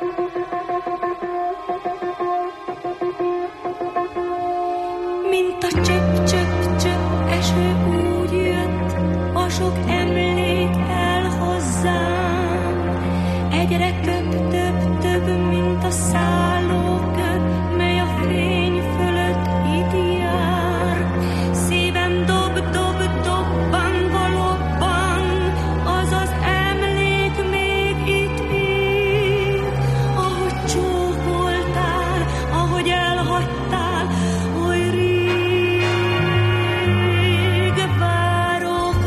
Mint a csöpp, csöpp, csöpp eső úgy jött, a sok emlék el hozzám. Egyre több, több, több, mint a szállóköd, mely a fény fölött itt jár. Szívem dob, dob, dobban, valóban, az az emlék még itt él. Ahogy csókoltál, ahogy elhagytál, oly rég várok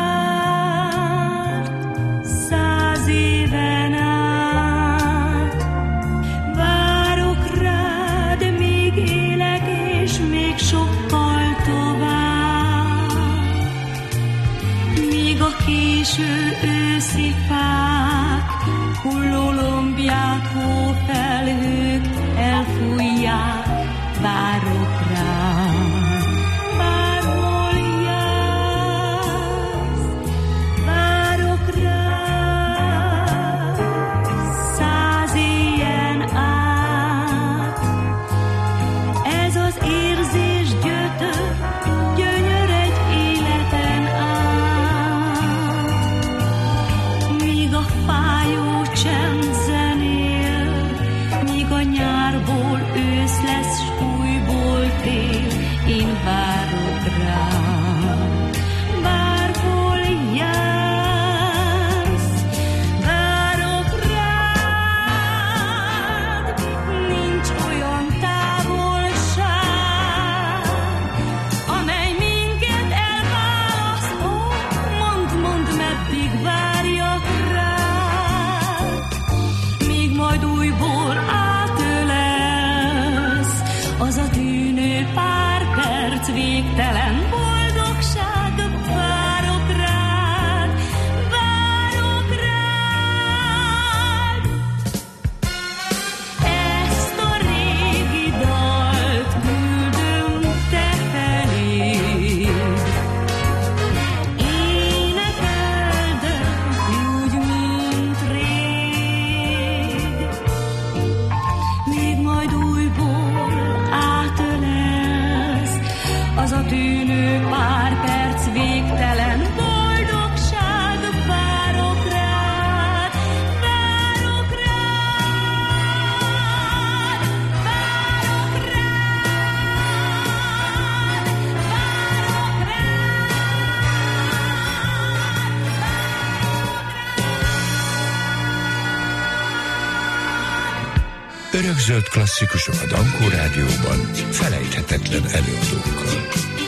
rád, száz éven át. Várok rád, még élek, és még sokkal tovább. Míg a késő őszi fák hulló lombját hófelhők elfújják, várok rád. Bárhol jársz, várok rád, száz éjjel át. Ez az érzés gyötör, gyönyör egy életen át. Míg a fájó csend zenél, míg a nyárból ősz lesz, s újból Örökzöld klasszikusok a Dankó Rádióban, felejthetetlen előadókkal.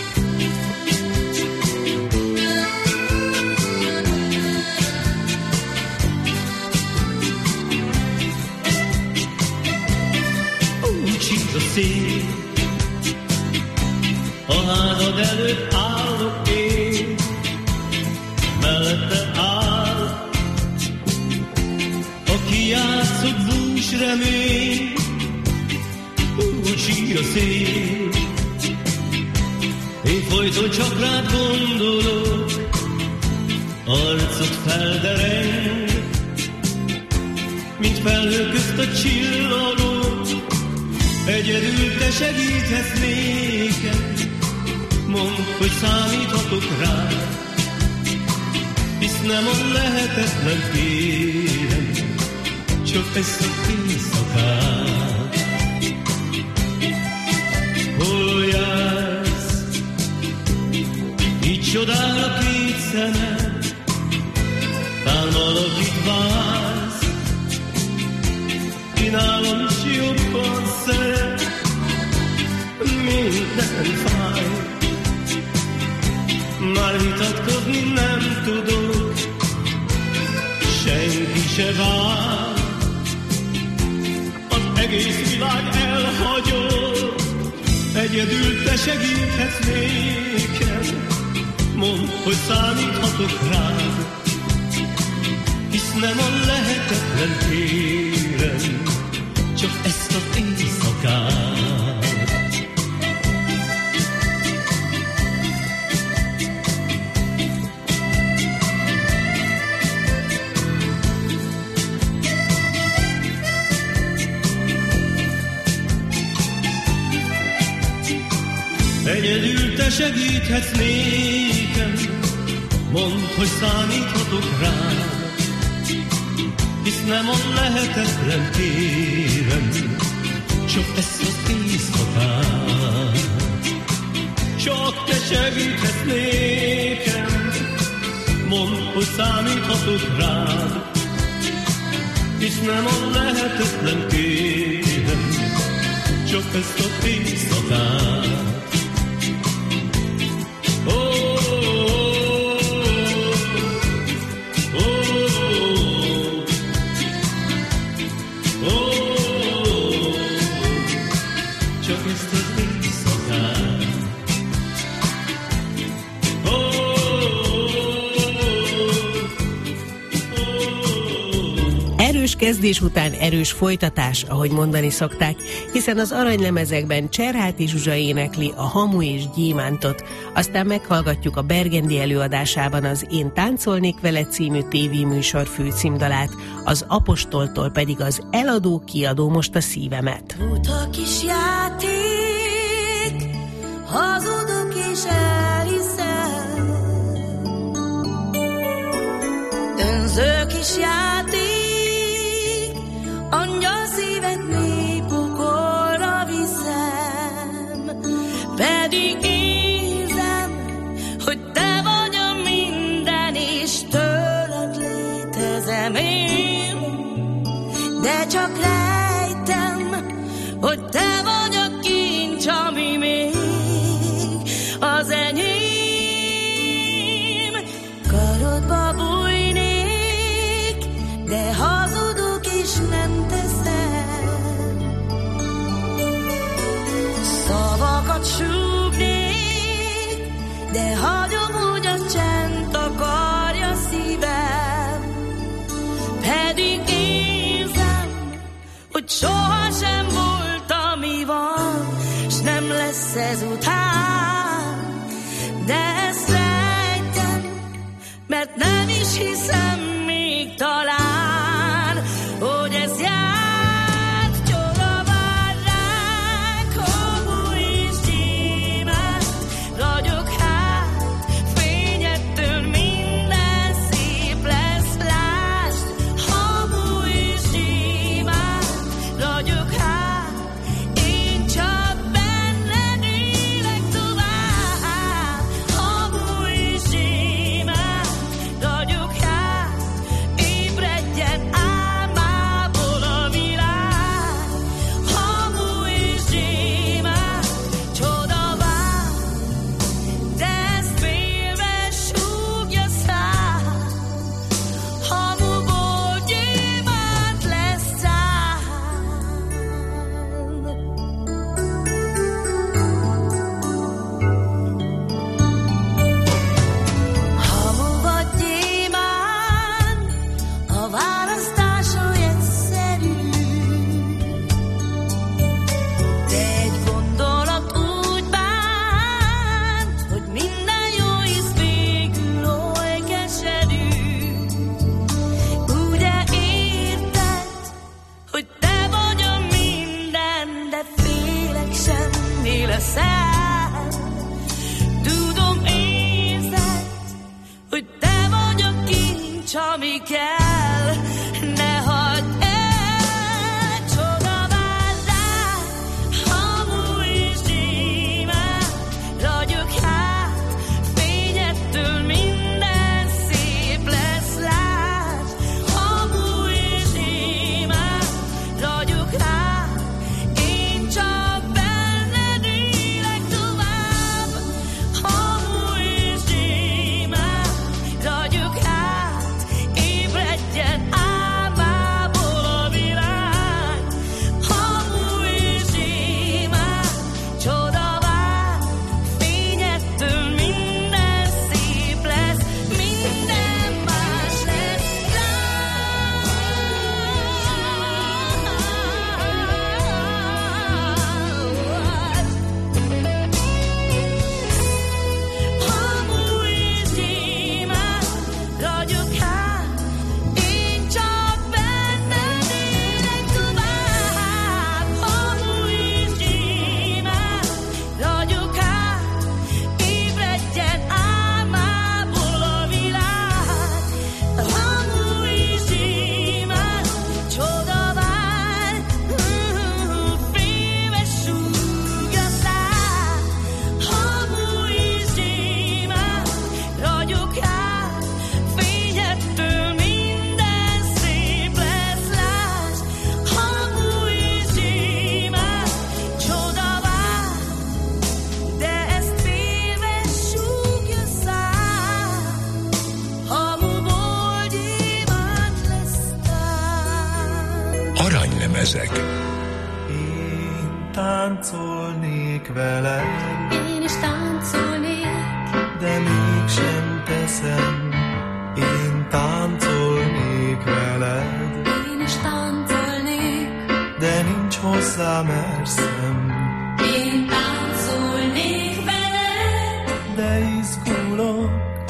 Úgy sír a szél, a házad előtt állok én, mellette áll, aki játszott bús remény. Úgy sír a szél, én folyton csak rád gondolok, arcod feldereng, mint felhő közt a csillagok. Egyedül te segíthetsz nékem, mondd, hogy számíthatok rád, hisz nem a lehetetlen kérem, csak ezt az éjszakát. Hol jársz? Így csodál a két szemed, tán valakit vársz, ki nálam is jobban szeret. Minden fáj, már vitatkozni nem tudok, senki se vár, az egész világ elhagyott. Egyedül te segíthetsz nékem, mondd, hogy számíthatok rád, hisz nem a lehetetlen kérem, csak ezt az éjszakát. Egyedül te segíthetsz nékem, mondd, hogy számíthatok rád, hisz nem a lehetetlen kérem, csak ezt az éjszakát. Csak te segíthetsz nékem, mondd, hogy számíthatok rád, hisz nem a lehetetlen kérem, csak ezt az éjszakát. Erős kezdés után erős folytatás, ahogy mondani szokták, hiszen az aranylemezekben Cserháti Zsuzsa énekli a Hamu és Gyémántot, aztán meghallgatjuk a Bergendi előadásában az Én táncolnék vele című tévéműsor főcímdalát, az Apostoltól pedig az Eladó kiadó most a szívemet. Buta kis játék, hazudok és elhiszem, önző kis játék, angyal szívet mély pokolra viszem, pedig érzem, hogy te vagy a minden, és tőled létezem én, de csak rejtem, hogy te vagy a kincs, ami még az enyém. Karodba bújnék, de hazudok és nem teszem, szavakat súgnék, de hagyom, hogy a csend takarja szívem, pedig érzem, hogy sohasem volt, ami van, s nem lesz ezután, de ezt rejtem, mert nem is hiszem még talán, hogy ez járt, csoda vár ránk, Hamu és Gyémánt, ragyog hát, fényettől minden szép lesz, lásd, Hamu és Gyémánt, ragyog hát, én csak benned élek tovább, Hamu és Gyémánt, ragyog hát, nincs, ami kell, ne hagyd el, csoda vár rád, hamu és gyémánt, ragyog hát, fényettől minden szép lesz, lásd, hamu és gyémánt, ragyog hát, én csak benned élek tovább, hamu és gyémánt, ragyog hát, ébredjen álmából a világ, hamu és gyémánt, csoda vár, fényettől minden szép lesz, minden más lesz, hamu és gyémánt, ragyog hát, én csak benned élek tovább, hamu és gyémánt, ragyog hát, ébredjen álmából a világ, hamu és gyémánt, csoda vár, félve súgja szád, hamu és gyémánt, ragyog hát, fényettől minden szép lesz, lásd, hamu és gyémánt, csoda vár, de ezt félve súgja szád, hamuból gyémánt lesz tár. Aranylemezek. Én táncolnék veled, Én is táncolnék, de mégsem teszem. Én táncolnék veled, én is táncolnék, de nincs hozzá merszem. én táncolnék veled, De izgulok,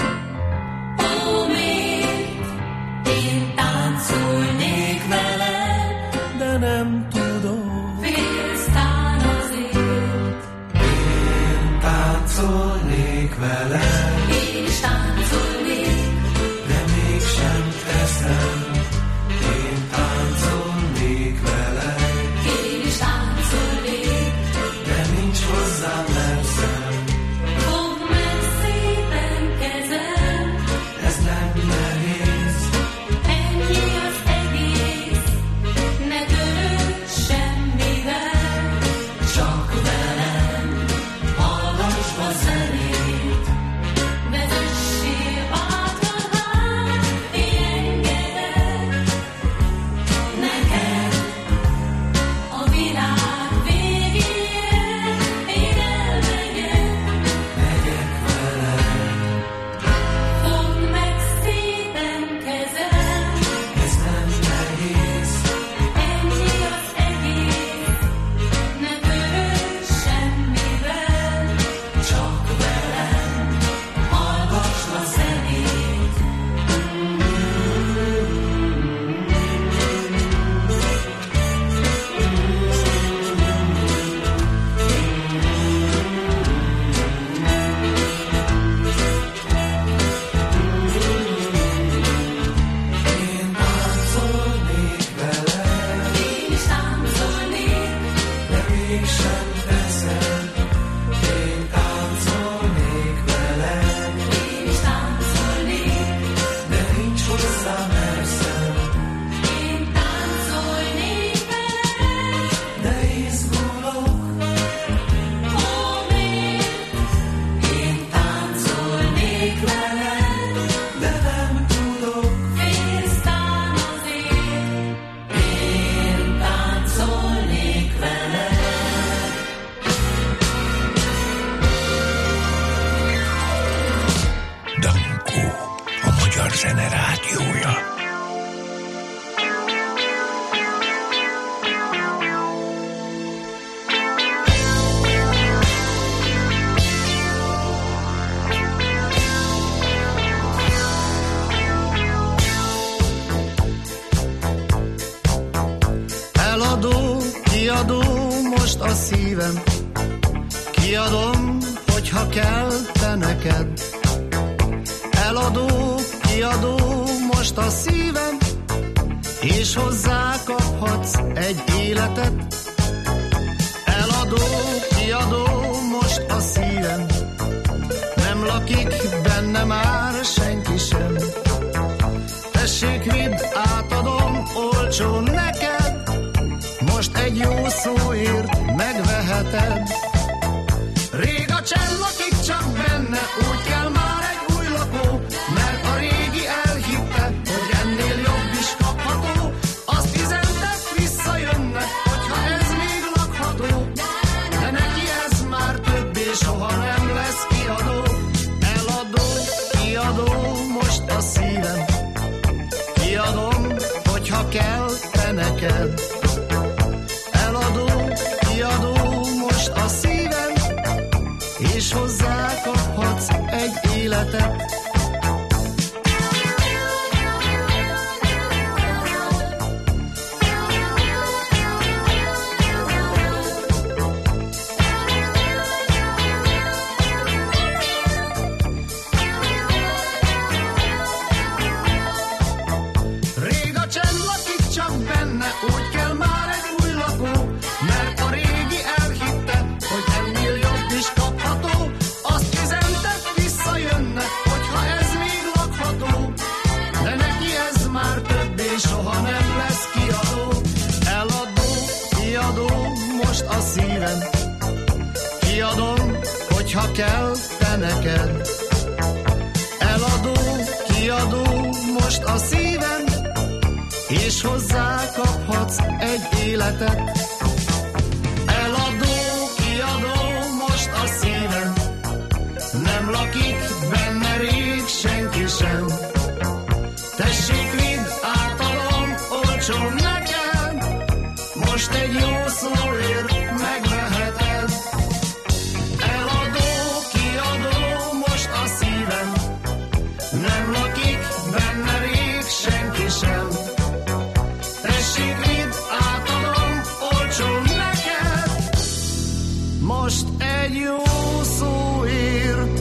ó, miért? Én táncolnék veled, de nem tudok. félsz tán azért. Én táncolnék veled, Én is táncolnék, de mégsem teszem. Én táncolnék veled, én is táncolnék, de nincs hozzá merszem. fogd meg szépen kezem, Ez nem nehéz, ennyi az egész, ne törődj semmivel, csak velem hallgass a zenét, vezessél bátran, én engedek neked a világ végére, én elmegyek, megyek veled. fogd meg szépen kezem, Ez nem nehéz, ennyi az egész, ne törődj semmivel, csak velem. hallgass a zenét. Én táncolnék veled, Én is táncolnék, de mégsem teszem. Én táncolnék veled, én is táncolnék, de nincs hozzá merszem. én táncolnék veled, De izgulok, ó, miért? Én táncolnék veled, de nem tudok. félsz tán azért. Én táncolnék veled. Dankó, a magyar zene rádiója. Eladó, kiadó most a szívem, kiadom, hogyha kell te neked. Eladó, kiadó most most a szívem, és hozzá kaphatsz egy életet. Eladó, kiadó, most a szívem, nem lakik benne már senki sem. Tessék, vidd, átadom olcsó neked, most egy jó szóért megveheted. Rég a csend lakik csak benne, úgy kell már egy új lakó, mert a régi elhitte, hogy ennél jobb is kapható. Azt üzentek, visszajönnek, hogyha ez még lakható, de neki ez már többé soha nem lesz kiadó. Eladó, kiadó, most a szívem, kiadom, hogyha kell te neked. Eladó, kiadó, most a szívem, és hozzá kaphatsz egy életet. Rég a csend lakik csak benne, úgy kell már egy új lakó, mert a régi elhitte, hogy ennél jobb is kapható. Azt üzentek, visszajönnek, hogyha ez még lakható, de neki ez már többé soha nem lesz kiadó. Eladó, kiadó, most a szívem, kiadom, hogyha kell te neked. Eladó, kiadó, most a szívem, és hozzá kaphatsz egy életet. Eladó, kiadó, most a szívem, nem lakik benne rég senki sem. Tessék, vidd, átadom olcsó neked, most egy jó szóért megveheted. Eladó, kiadó, most a szívem, nem lakik benne rég senki sem. Tessék, vidd, átadom olcsó neked, most egy jó szóért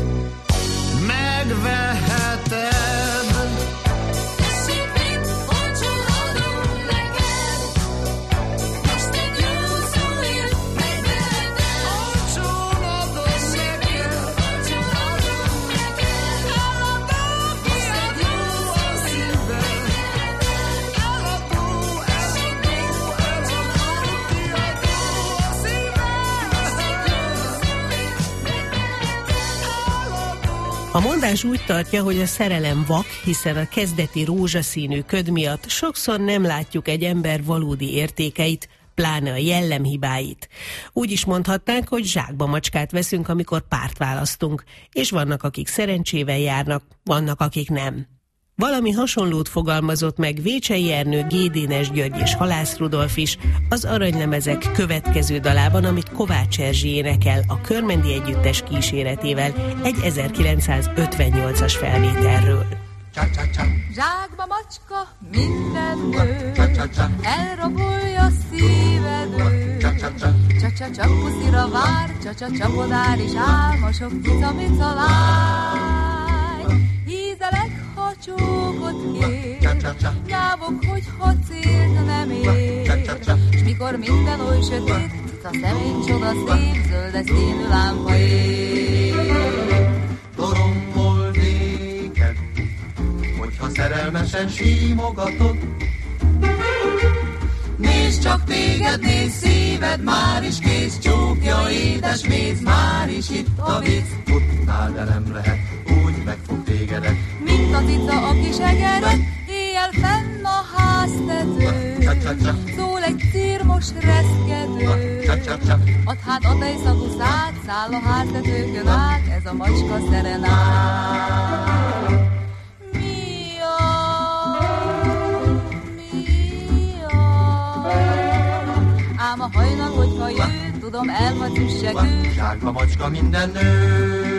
megveheted. Tessék, vidd, olcsón adom neked, most egy jó szóért megveheted. Olcsón adom neked, olcsón adom neked. Eladó, most egy jó szóért. Eladó, A mondás úgy tartja, hogy a szerelem vak, hiszen a kezdeti rózsaszínű köd miatt sokszor nem látjuk egy ember valódi értékeit, pláne a jellemhibáit. Úgy is mondhatnánk, hogy zsákba macskát veszünk, amikor párt választunk, és vannak, akik szerencsével járnak, vannak, akik nem. Valami hasonlót fogalmazott meg Vécsei Ernő, Gédénes György és Halász Rudolf is az Aranylemezek következő dalában, amit Kovács Erzsi énekel a Körmendi Együttes kíséretével egy ezerkilencszázötvennyolcas felvételről. Zsákba macska, minden nő, elrabolja szívedő. Csa-csa-csa puszira vár, csa-csa-csa bodár is álma, sok cica-mica lány. Ízelek, ha csókot kér, nyávok, hogyha célt nem ér. S mikor minden oly sötét, cica szemén csoda szép, zöldes színű lámpa ér. Dorombol néked, hogyha szerelmesen símogatod. Nézd csak téged, nézd szíved, már is kész csókja, édes méz, már is itt a víz. Tudnál, de nem lehet, úgy megfog tégedet. Mint a cica a kis egeret, éjjel fenn a háztető. Szól egy círmos reszkedő. Add hát a tejszagú szád, száll a háztetőkön át, ez a macska szerenát. Ám a hajnal, hogyha jön, tudom, elhagy üssegő. Zsákba macska minden nő.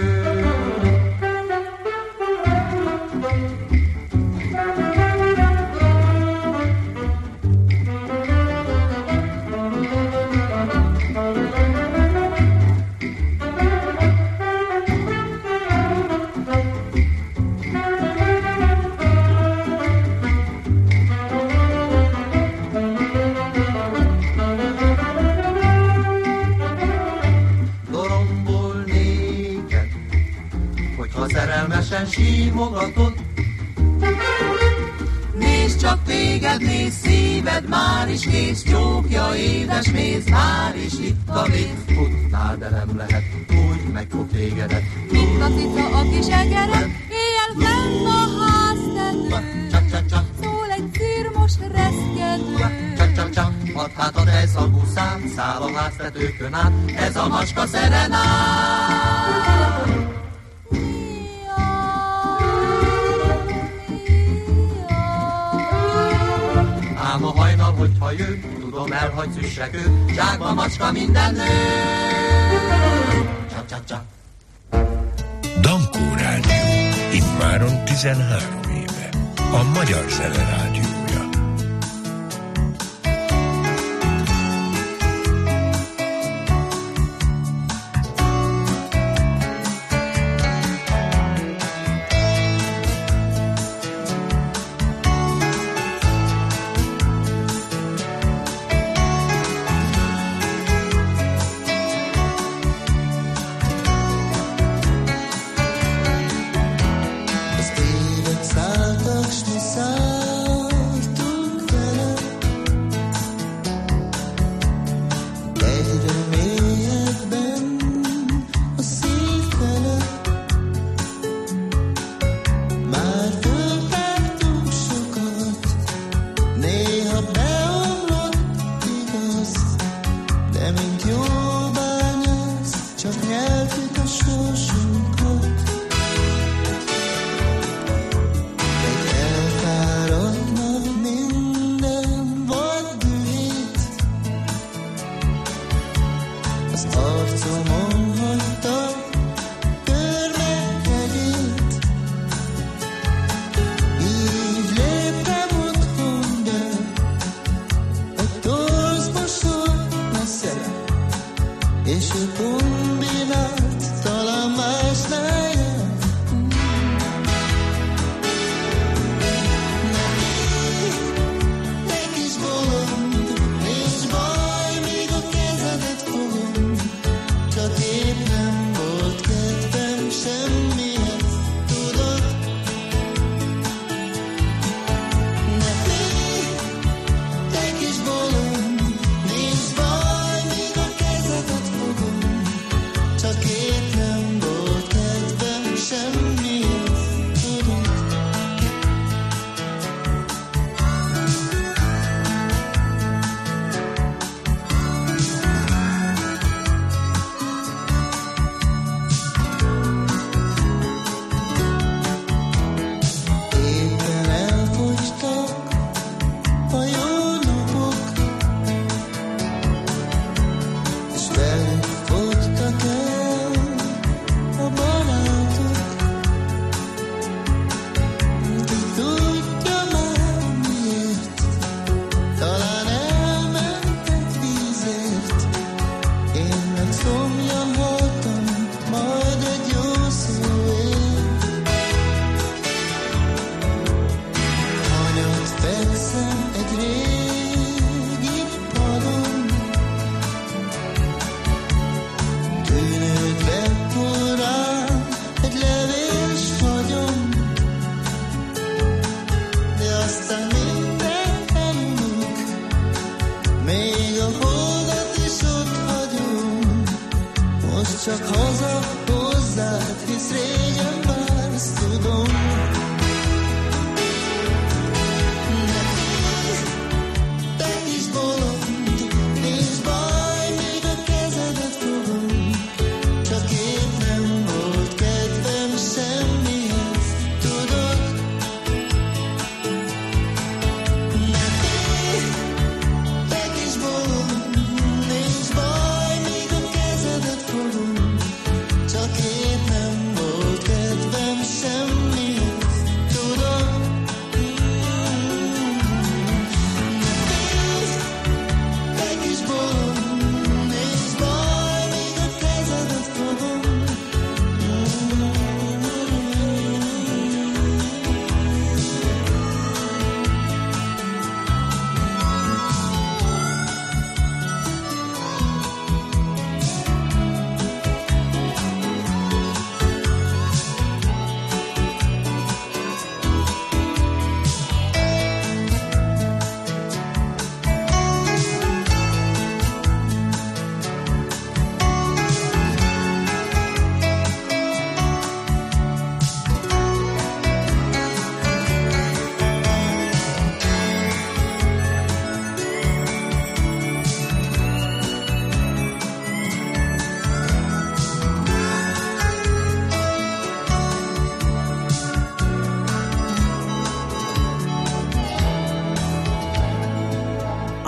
simogatod. Nézd csak téged, nézd szíved, már is kész csókja, édes méz, már is itt a víz. Futnál, de nem lehet, úgy megfog tégedet. Mint a cica a kis egeret, éjjel fenn a háztető. Szól egy círmos reszkedő. Csak, csak, csak, add hát a tejszagú szám, száll a háztetőkön át, ez a macska szerenát. Ám a hajnal, hogyha jön, tudom, elhagy szüssekő, zsákba macska minden nő. Csak, csak, csak. Dankó Rádió, immáron tizenhárom éve. A Magyar Zene Rádiója.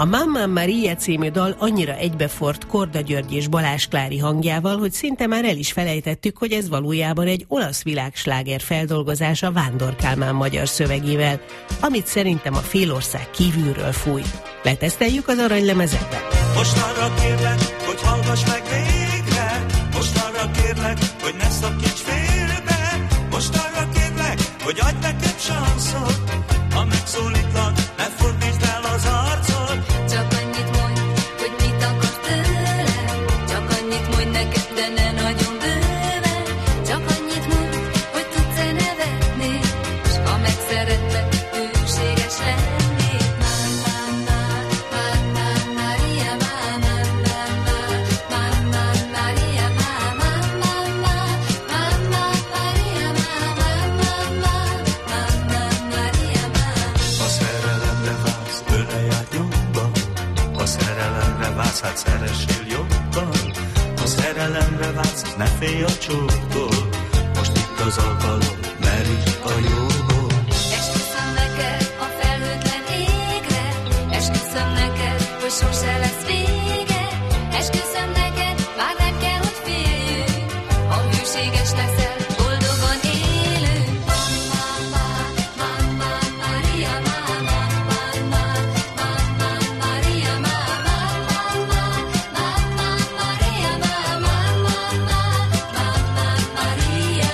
A Mamma Maria című dal annyira egybefort Korda György és Balázs Klári hangjával, hogy szinte már el is felejtettük, hogy ez valójában egy olasz világsláger feldolgozása Vándor Kálmán magyar szövegével, amit szerintem a félország kívülről fúj. Leteszteljük az aranylemezekben. Most arra kérlek, hogy hallgass meg végre, most arra kérlek, hogy ne szakíts félbe, most arra kérlek, hogy adj nekem sanszot, ha megszólítlak, ne fordítsd el az arcod. Csak annyit mondj, hogy mit akar tőlem, csak annyit mondj neked, de ne nagyon bőven, csak annyit mondj, hogy tudsz-e nevetni, s ha megszeretlek, hűséges lennék. Mamma, Mamma Maria, Mamma, Mamma Maria, Mamma, Mamma, Mamma Maria, Mamma, Mamma, Mamma Maria, Mamma. Ha szerelemre vágsz, ölej át nyomba, ha szerelemre vágsz, hát szeressél jobban. Ha szerelemre vágsz, ne félj a csóktól, most itt az alkalom, meríts a jóból. Esküszöm neked a felhőtlen égre, esküszöm neked, hogy sose lesz vége, esküszöm neked, már nem kell, hogy féljünk, ha hűséges leszel, boldogan élünk. Mamma, Mamma Maria, Mamma, Mamma, Mamma Maria, Mamma, Mamma, Mamma Maria, Mamma, Mamma, Mamma Maria.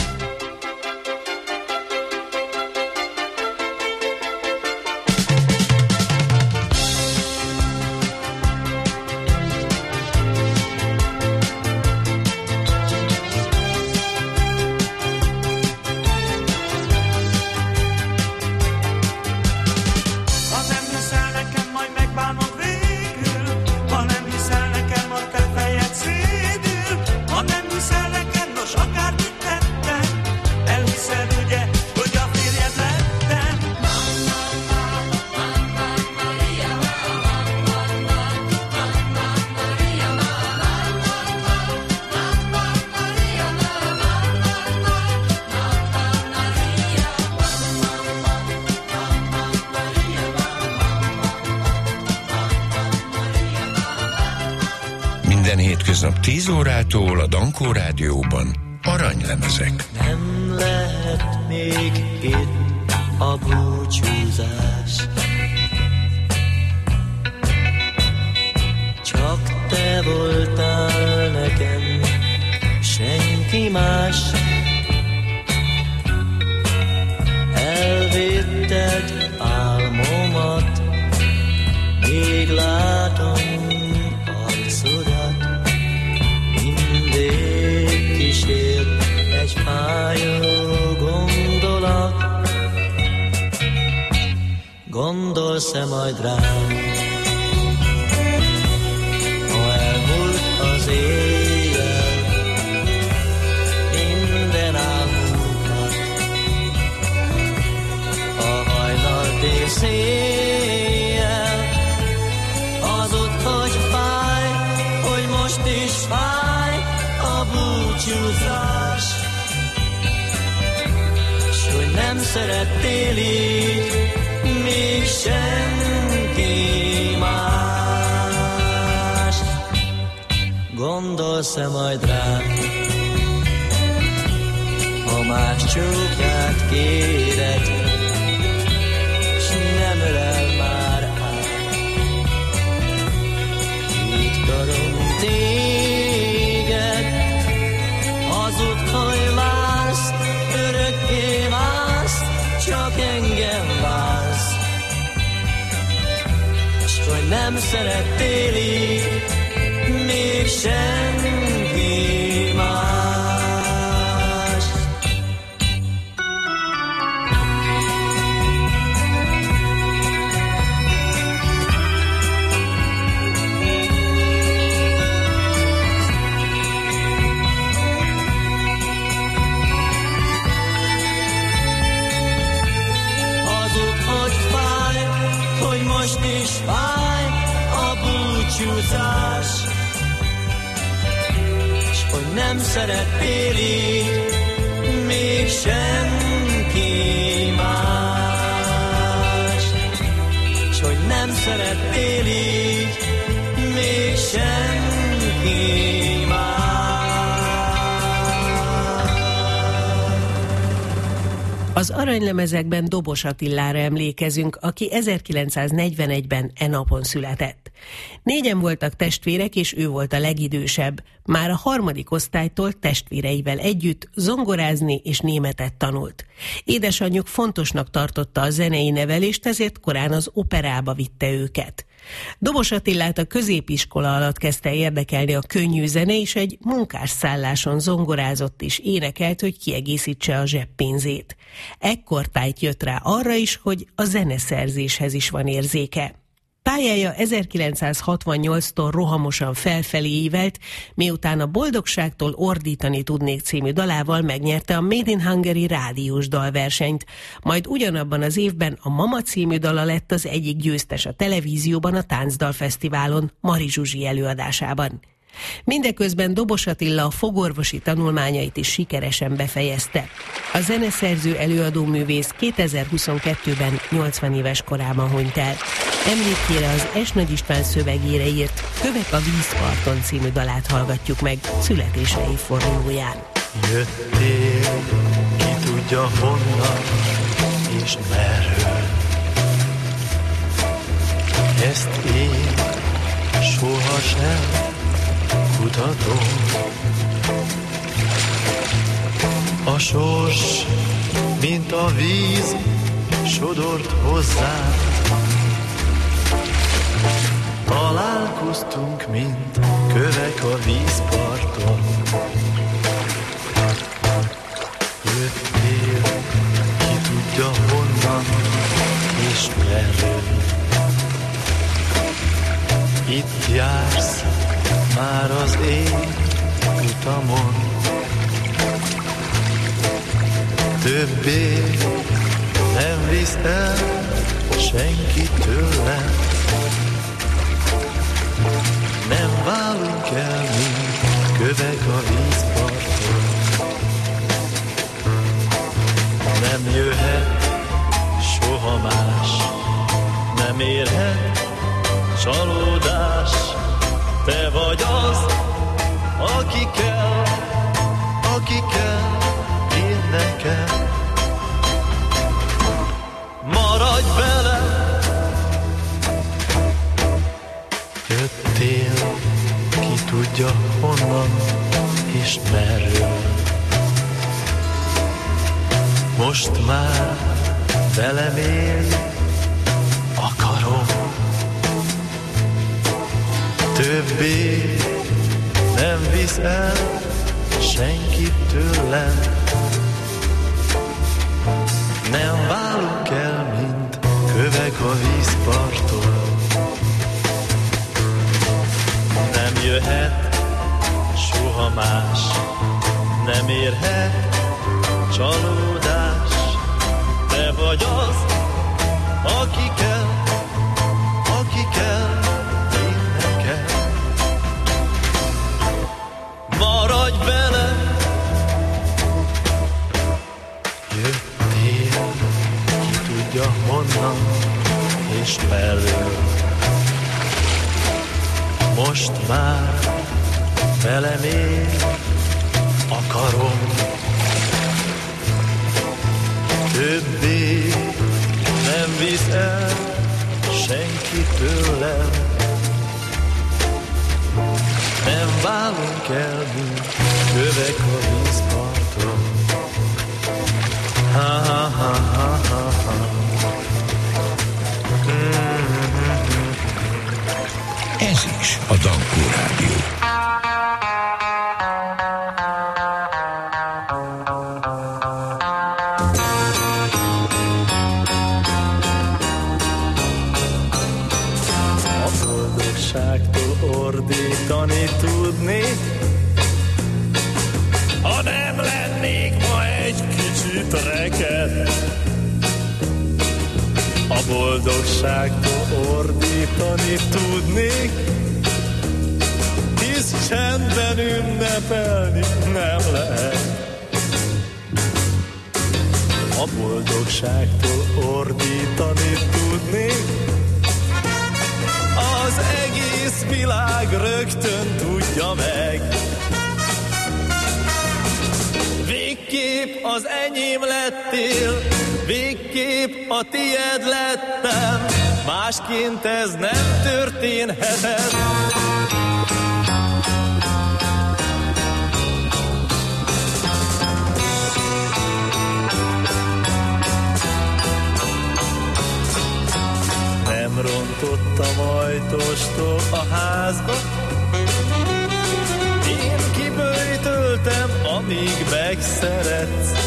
Ha nem hiszel nekem, majd megbánod végül, ha nem hiszel nekem, a te fejed szédül, ha nem hiszel nekem, nos akármit tettem, elhiszed ugye, hogy a férjed lettem. Mamma Maria, Mamma, Mamma, Mamma Maria, Mamma, Mamma, Mamma Maria, Mamma, Mamma, Mamma Maria. Minden hétköznap tíz órától a Dankó Rádióban aranylemezek. Nem lehet még itt a búcsúzás, csak te voltál nekem, senki más. Elvitted álmomat, még látom arcodat, mindig kísér egy fájó gondolat. Gondolsz-e majd rám, ha elmúlt az éjjel, minden álmunkat, a hajnalt széjjel, azut, hogy fáj, hogy most is fáj a búcsúzás, s hogy nem szerettél így még senki más. Gondolsz-e majd rám, ha más csókját kéred, s nem ölel már át, így karom téged, hazud, hogy vársz, örökké vársz, csak engem vársz, s hogy nem szerettél így még senki más. Hazud, hogy fáj, hogy most is fáj a búcsúzás, s hogy nem szerettél így még senki más, s hogy nem szeretnél így még senki már. Az aranylemezekben Dobos Attilára emlékezünk, aki ezerkilencszáznegyvenegyben e napon született. Négyen voltak testvérek, és ő volt a legidősebb. Már a harmadik osztálytól testvéreivel együtt zongorázni és németet tanult. Édesanyjuk fontosnak tartotta a zenei nevelést, ezért korán az operába vitte őket. Dobos Attilát a középiskola alatt kezdte érdekelni a könnyű zene, és egy munkásszálláson zongorázott és énekelt, hogy kiegészítse a zseppénzét. Ekkor tájt jött rá arra is, hogy a zeneszerzéshez is van érzéke. Pályája ezerkilencszázhatvannyolctól rohamosan felfelé ívelt, miután a Boldogságtól ordítani tudnék című dalával megnyerte a Made in Hungary rádiós dalversenyt, majd ugyanabban az évben a Mama című dala lett az egyik győztes a televízióban a Táncdalfesztiválon Mari Zsuzsi előadásában. Mindeközben Dobos Attila a fogorvosi tanulmányait is sikeresen befejezte. A zeneszerző előadóművész kétezer-huszonkettőben nyolcvan éves korában hunyt el. Emlékére az S. Nagy István szövegére írt Kövek a vízparton című dalát hallgatjuk meg születése évfordulóján. Jöttél, ki tudja honnan és merről. Ezt én sohasem kutatom. A sors, mint a víz, sodort hozzá. Találkoztunk, mint kövek a vízparton. Jöttél, ki tudja honnan és merről. Itt jársz már az én utamon. Többé nem visz el senki tőlem. Nem válunk el, mint kövek a vízparton. Nem jöhet soha más, nem érhet csalódás. Te vagy az, aki kell, aki kell én nekem. Maradj velem! Jöttél, ki tudja honnan és merről. Most már velem élj, akarom. Többé nem visz el senki tőlem. Nem válunk el, mint kövek a vízparton. Nem jöhet soha más, nem érhet csalódás. Te vagy az, aki kell, aki kell én nekem. Maradj velem! Jöttél, ki tudja honnan és merről. Most már velem én akarom. Többé nem visz el senki tőlem. Nem válunk el, mint kövek a vízparton. Ha, ha, ha, ha, ha, ha. Ez is a Dankó Rádió. A boldogságtól ordítani tudnék, ha nem lennék ma egy kicsit reked. A boldogságtól ordítani tudnék, hisz csendben ünnepelni nem lehet. A boldogságtól ordítani tudnék, világ rögtön tudja meg. Végképp az enyém lettél, végképp a tied lettem, másként ez nem történhetett. Nem rontottam ajtóstól a házba, én kiböjtöltem, amíg megszeretsz.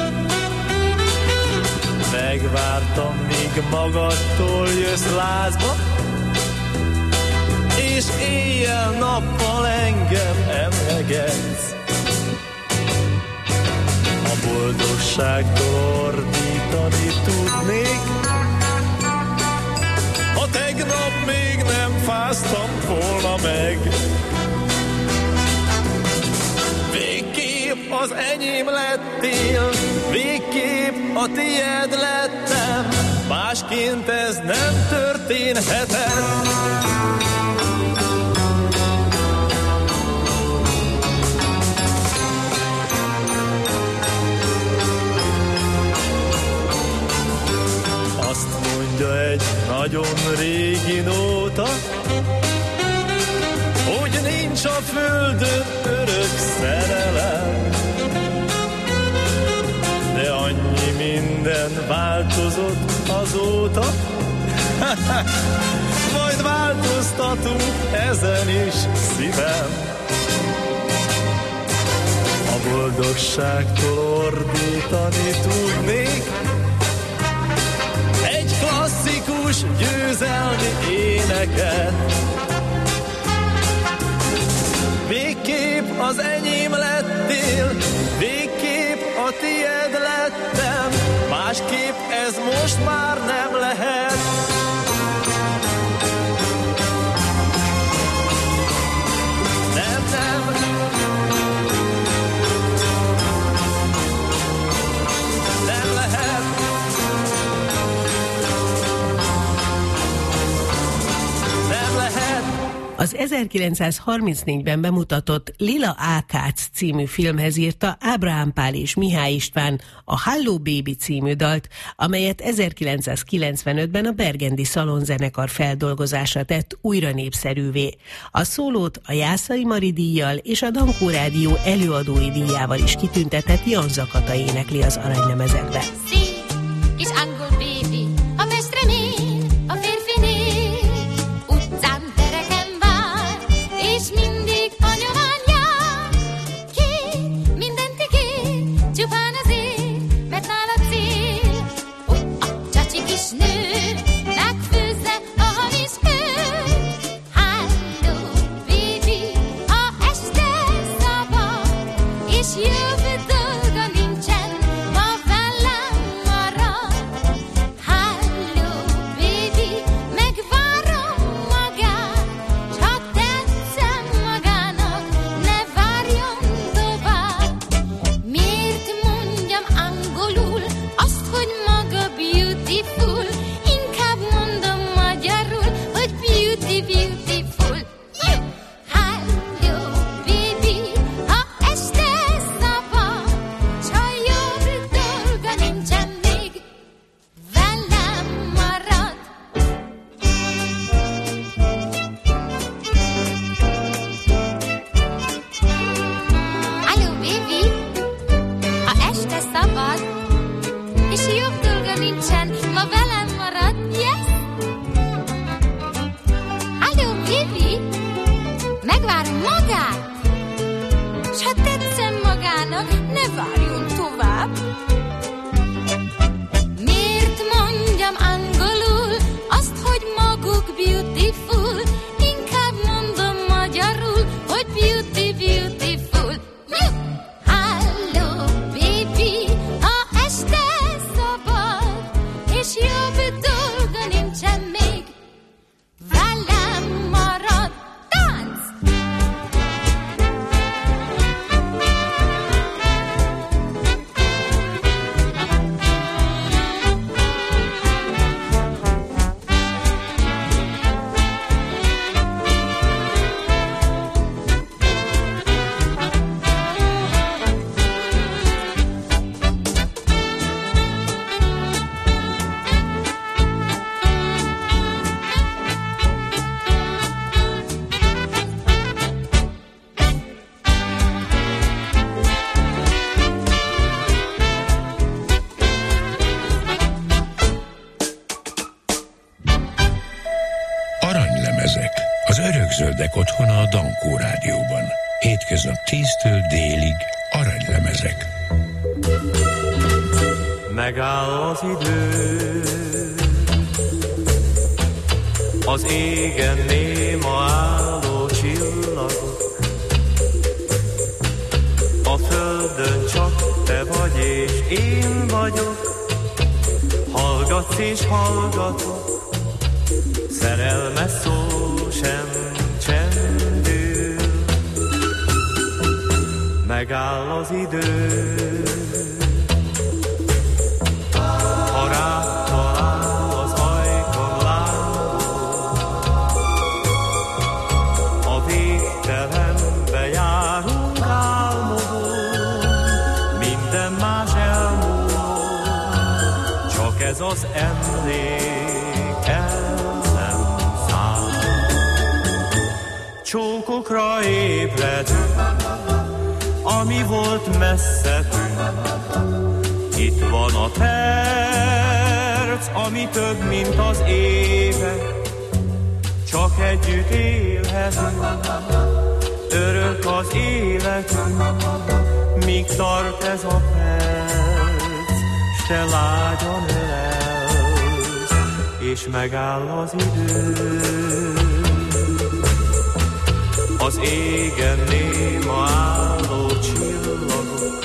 Megvártam, míg magadtól jössz lázba, és éjjel-nappal engem emlegetsz. A boldogságtól ordítani tudnék, ha tegnap még nem fáztam volna meg. Végképp az enyém lettél, végképp a tied lettem, másként ez nem történhetett. Azt mondja egy nagyon régi nóta, hogy nincs a földön örök szerelem, de annyi minden változott azóta, majd változtatunk ezen is, szívem. A boldogságtól ordítani tudnék egy klasszikus győzelmi éneket. Végképp az enyém lettél, végképp a tied lettem, másképp ez most már nem lehet. Nem, nem. Nem lehet. Nem lehet. Az ezerkilencszázharmincnégyben bemutatott Lila Ákác című filmhez írta Ábrahám Pál és Mihály István a Halló Baby című dalt, amelyet ezerkilencszázkilencvenötben a Bergendi Szalonzenekar feldolgozása tett újra népszerűvé. A szólót a Jászai Mari díjjal és a Dankó Rádió előadói díjával is kitüntetett Jan Zakata énekli az aranylemezetbe. Kis angol baby, a mestrenél, a férfinél, utcán tereken vár, és mindig a nyomán jár. Kér, mindent ígér, csupán azért, mert nála cél, hogy a csacsi kis nő megfőzze a hamis kőt. Halló baby, ha este szabad, és jobb dolga nincsen, ma velem aranylemezek. Az örökzöldek otthona a Dankó Rádióban. Hétköznap tíztől délig aranylemezek. Megáll az idő, az égen néma álló csillagok, a földön csak te vagy és én vagyok, hallgatsz és hallgatok, szerelmes szó sem csendül. Megáll az idő, ha rád talál az ajkam lángol, a végtelenbe járunk álmodon, minden más elmúló, csak ez az emlék el nem száll. Csókokra ébredünk, ami volt messze tűnt. Itt van a perc, ami több, mint az évek. Csak együtt élhetünk, örök az életünk, míg tart ez a perc, s te lágyan ölelsz, és megáll az idő. Az égen néma álló csillagok,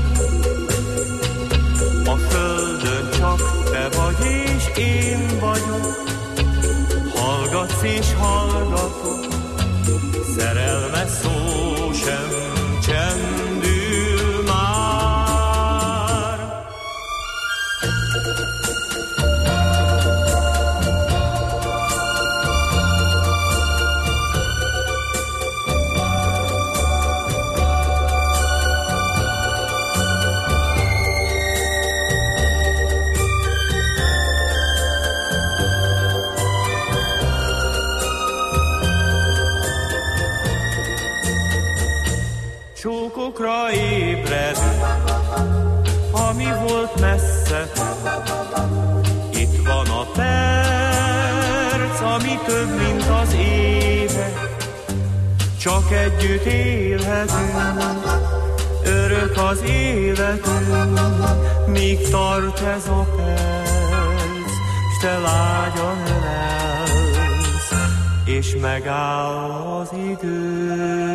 a földön csak te vagy és én vagyok, hallgatsz és hallgatok, szerelmes szó sem csendül már. Csókokra ébredünk, ami volt messze. Itt van a perc, ami több, mint az évek. Csak együtt élhetünk, örök az életünk, míg tart ez a perc, s te lágyan ölelsz, és megáll az idő.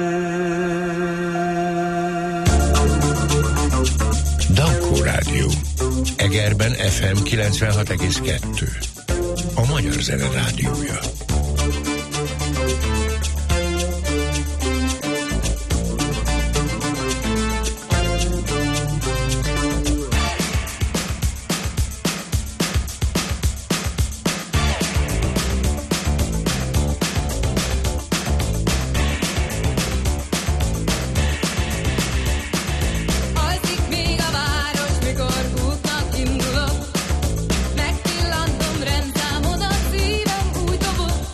Dankó Rádió. Egerben ef em kilencvenhat egész kettő. A Magyar Zene Rádiója. Megpillantom rendszámodat, szívem úgy dobog.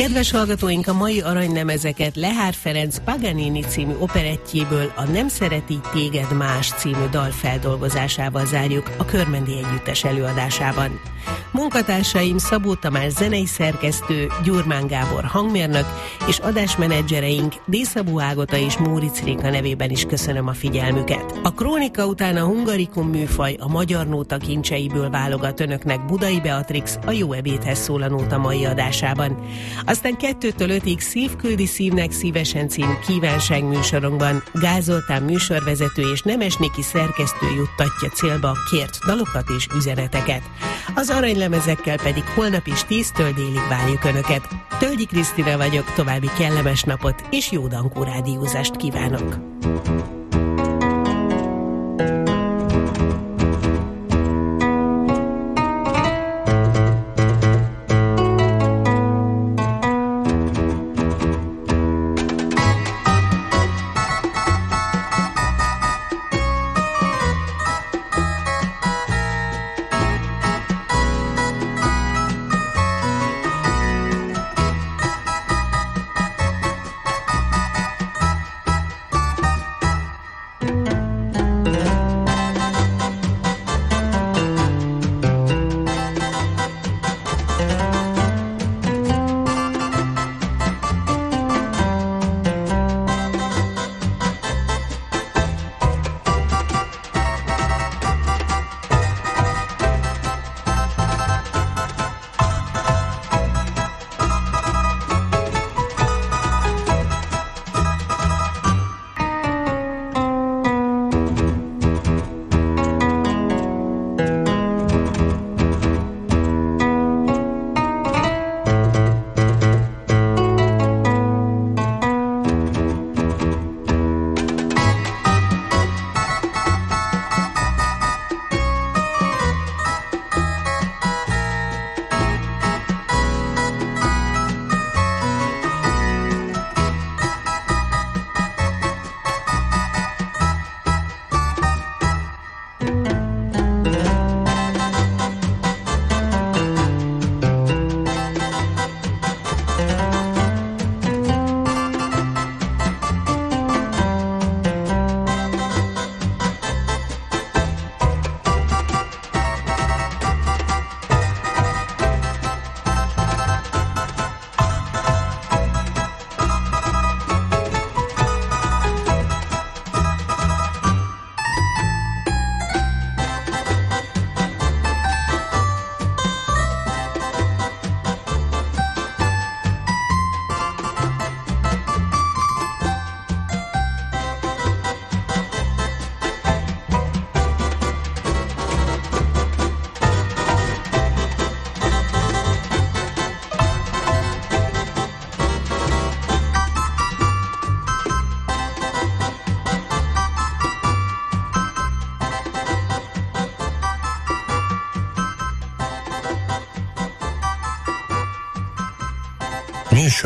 Kedves hallgatóink, a mai aranylemezeket Lehár Ferenc Paganini című operettjéből a Nem szeret így téged más című dal feldolgozásával zárjuk a Körmendi Együttes előadásában. Munkatársaim Szabó Tamás zenei szerkesztő, Gyurmán Gábor hangmérnök és adásmenedzsereink Díszabó Ágota és Móricz Réka nevében is köszönöm a figyelmüket. A krónika után a Hungarikum műfaj a magyar nóta kincseiből válogat önöknek Budai Beatrix a Jó ebédhez szól a nóta mai adásában. Aztán kettőtől ötig Szív küldi szívnek szívesen című kívánság műsorunkban Gál Zoltán műsorvezető és Nemes Niki szerkesztő juttatja célba kért dalokat és üzeneteket. Az aranylemezekkel pedig holnap is tíztől délig várjuk önöket. Tölgyi Krisztina vagyok, további kellemes napot és jó dankó rádiózást kívánok!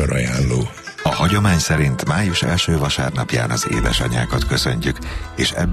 Műsorajánló. A hagyomány szerint május első vasárnapján az édesanyákat köszöntjük, és ebben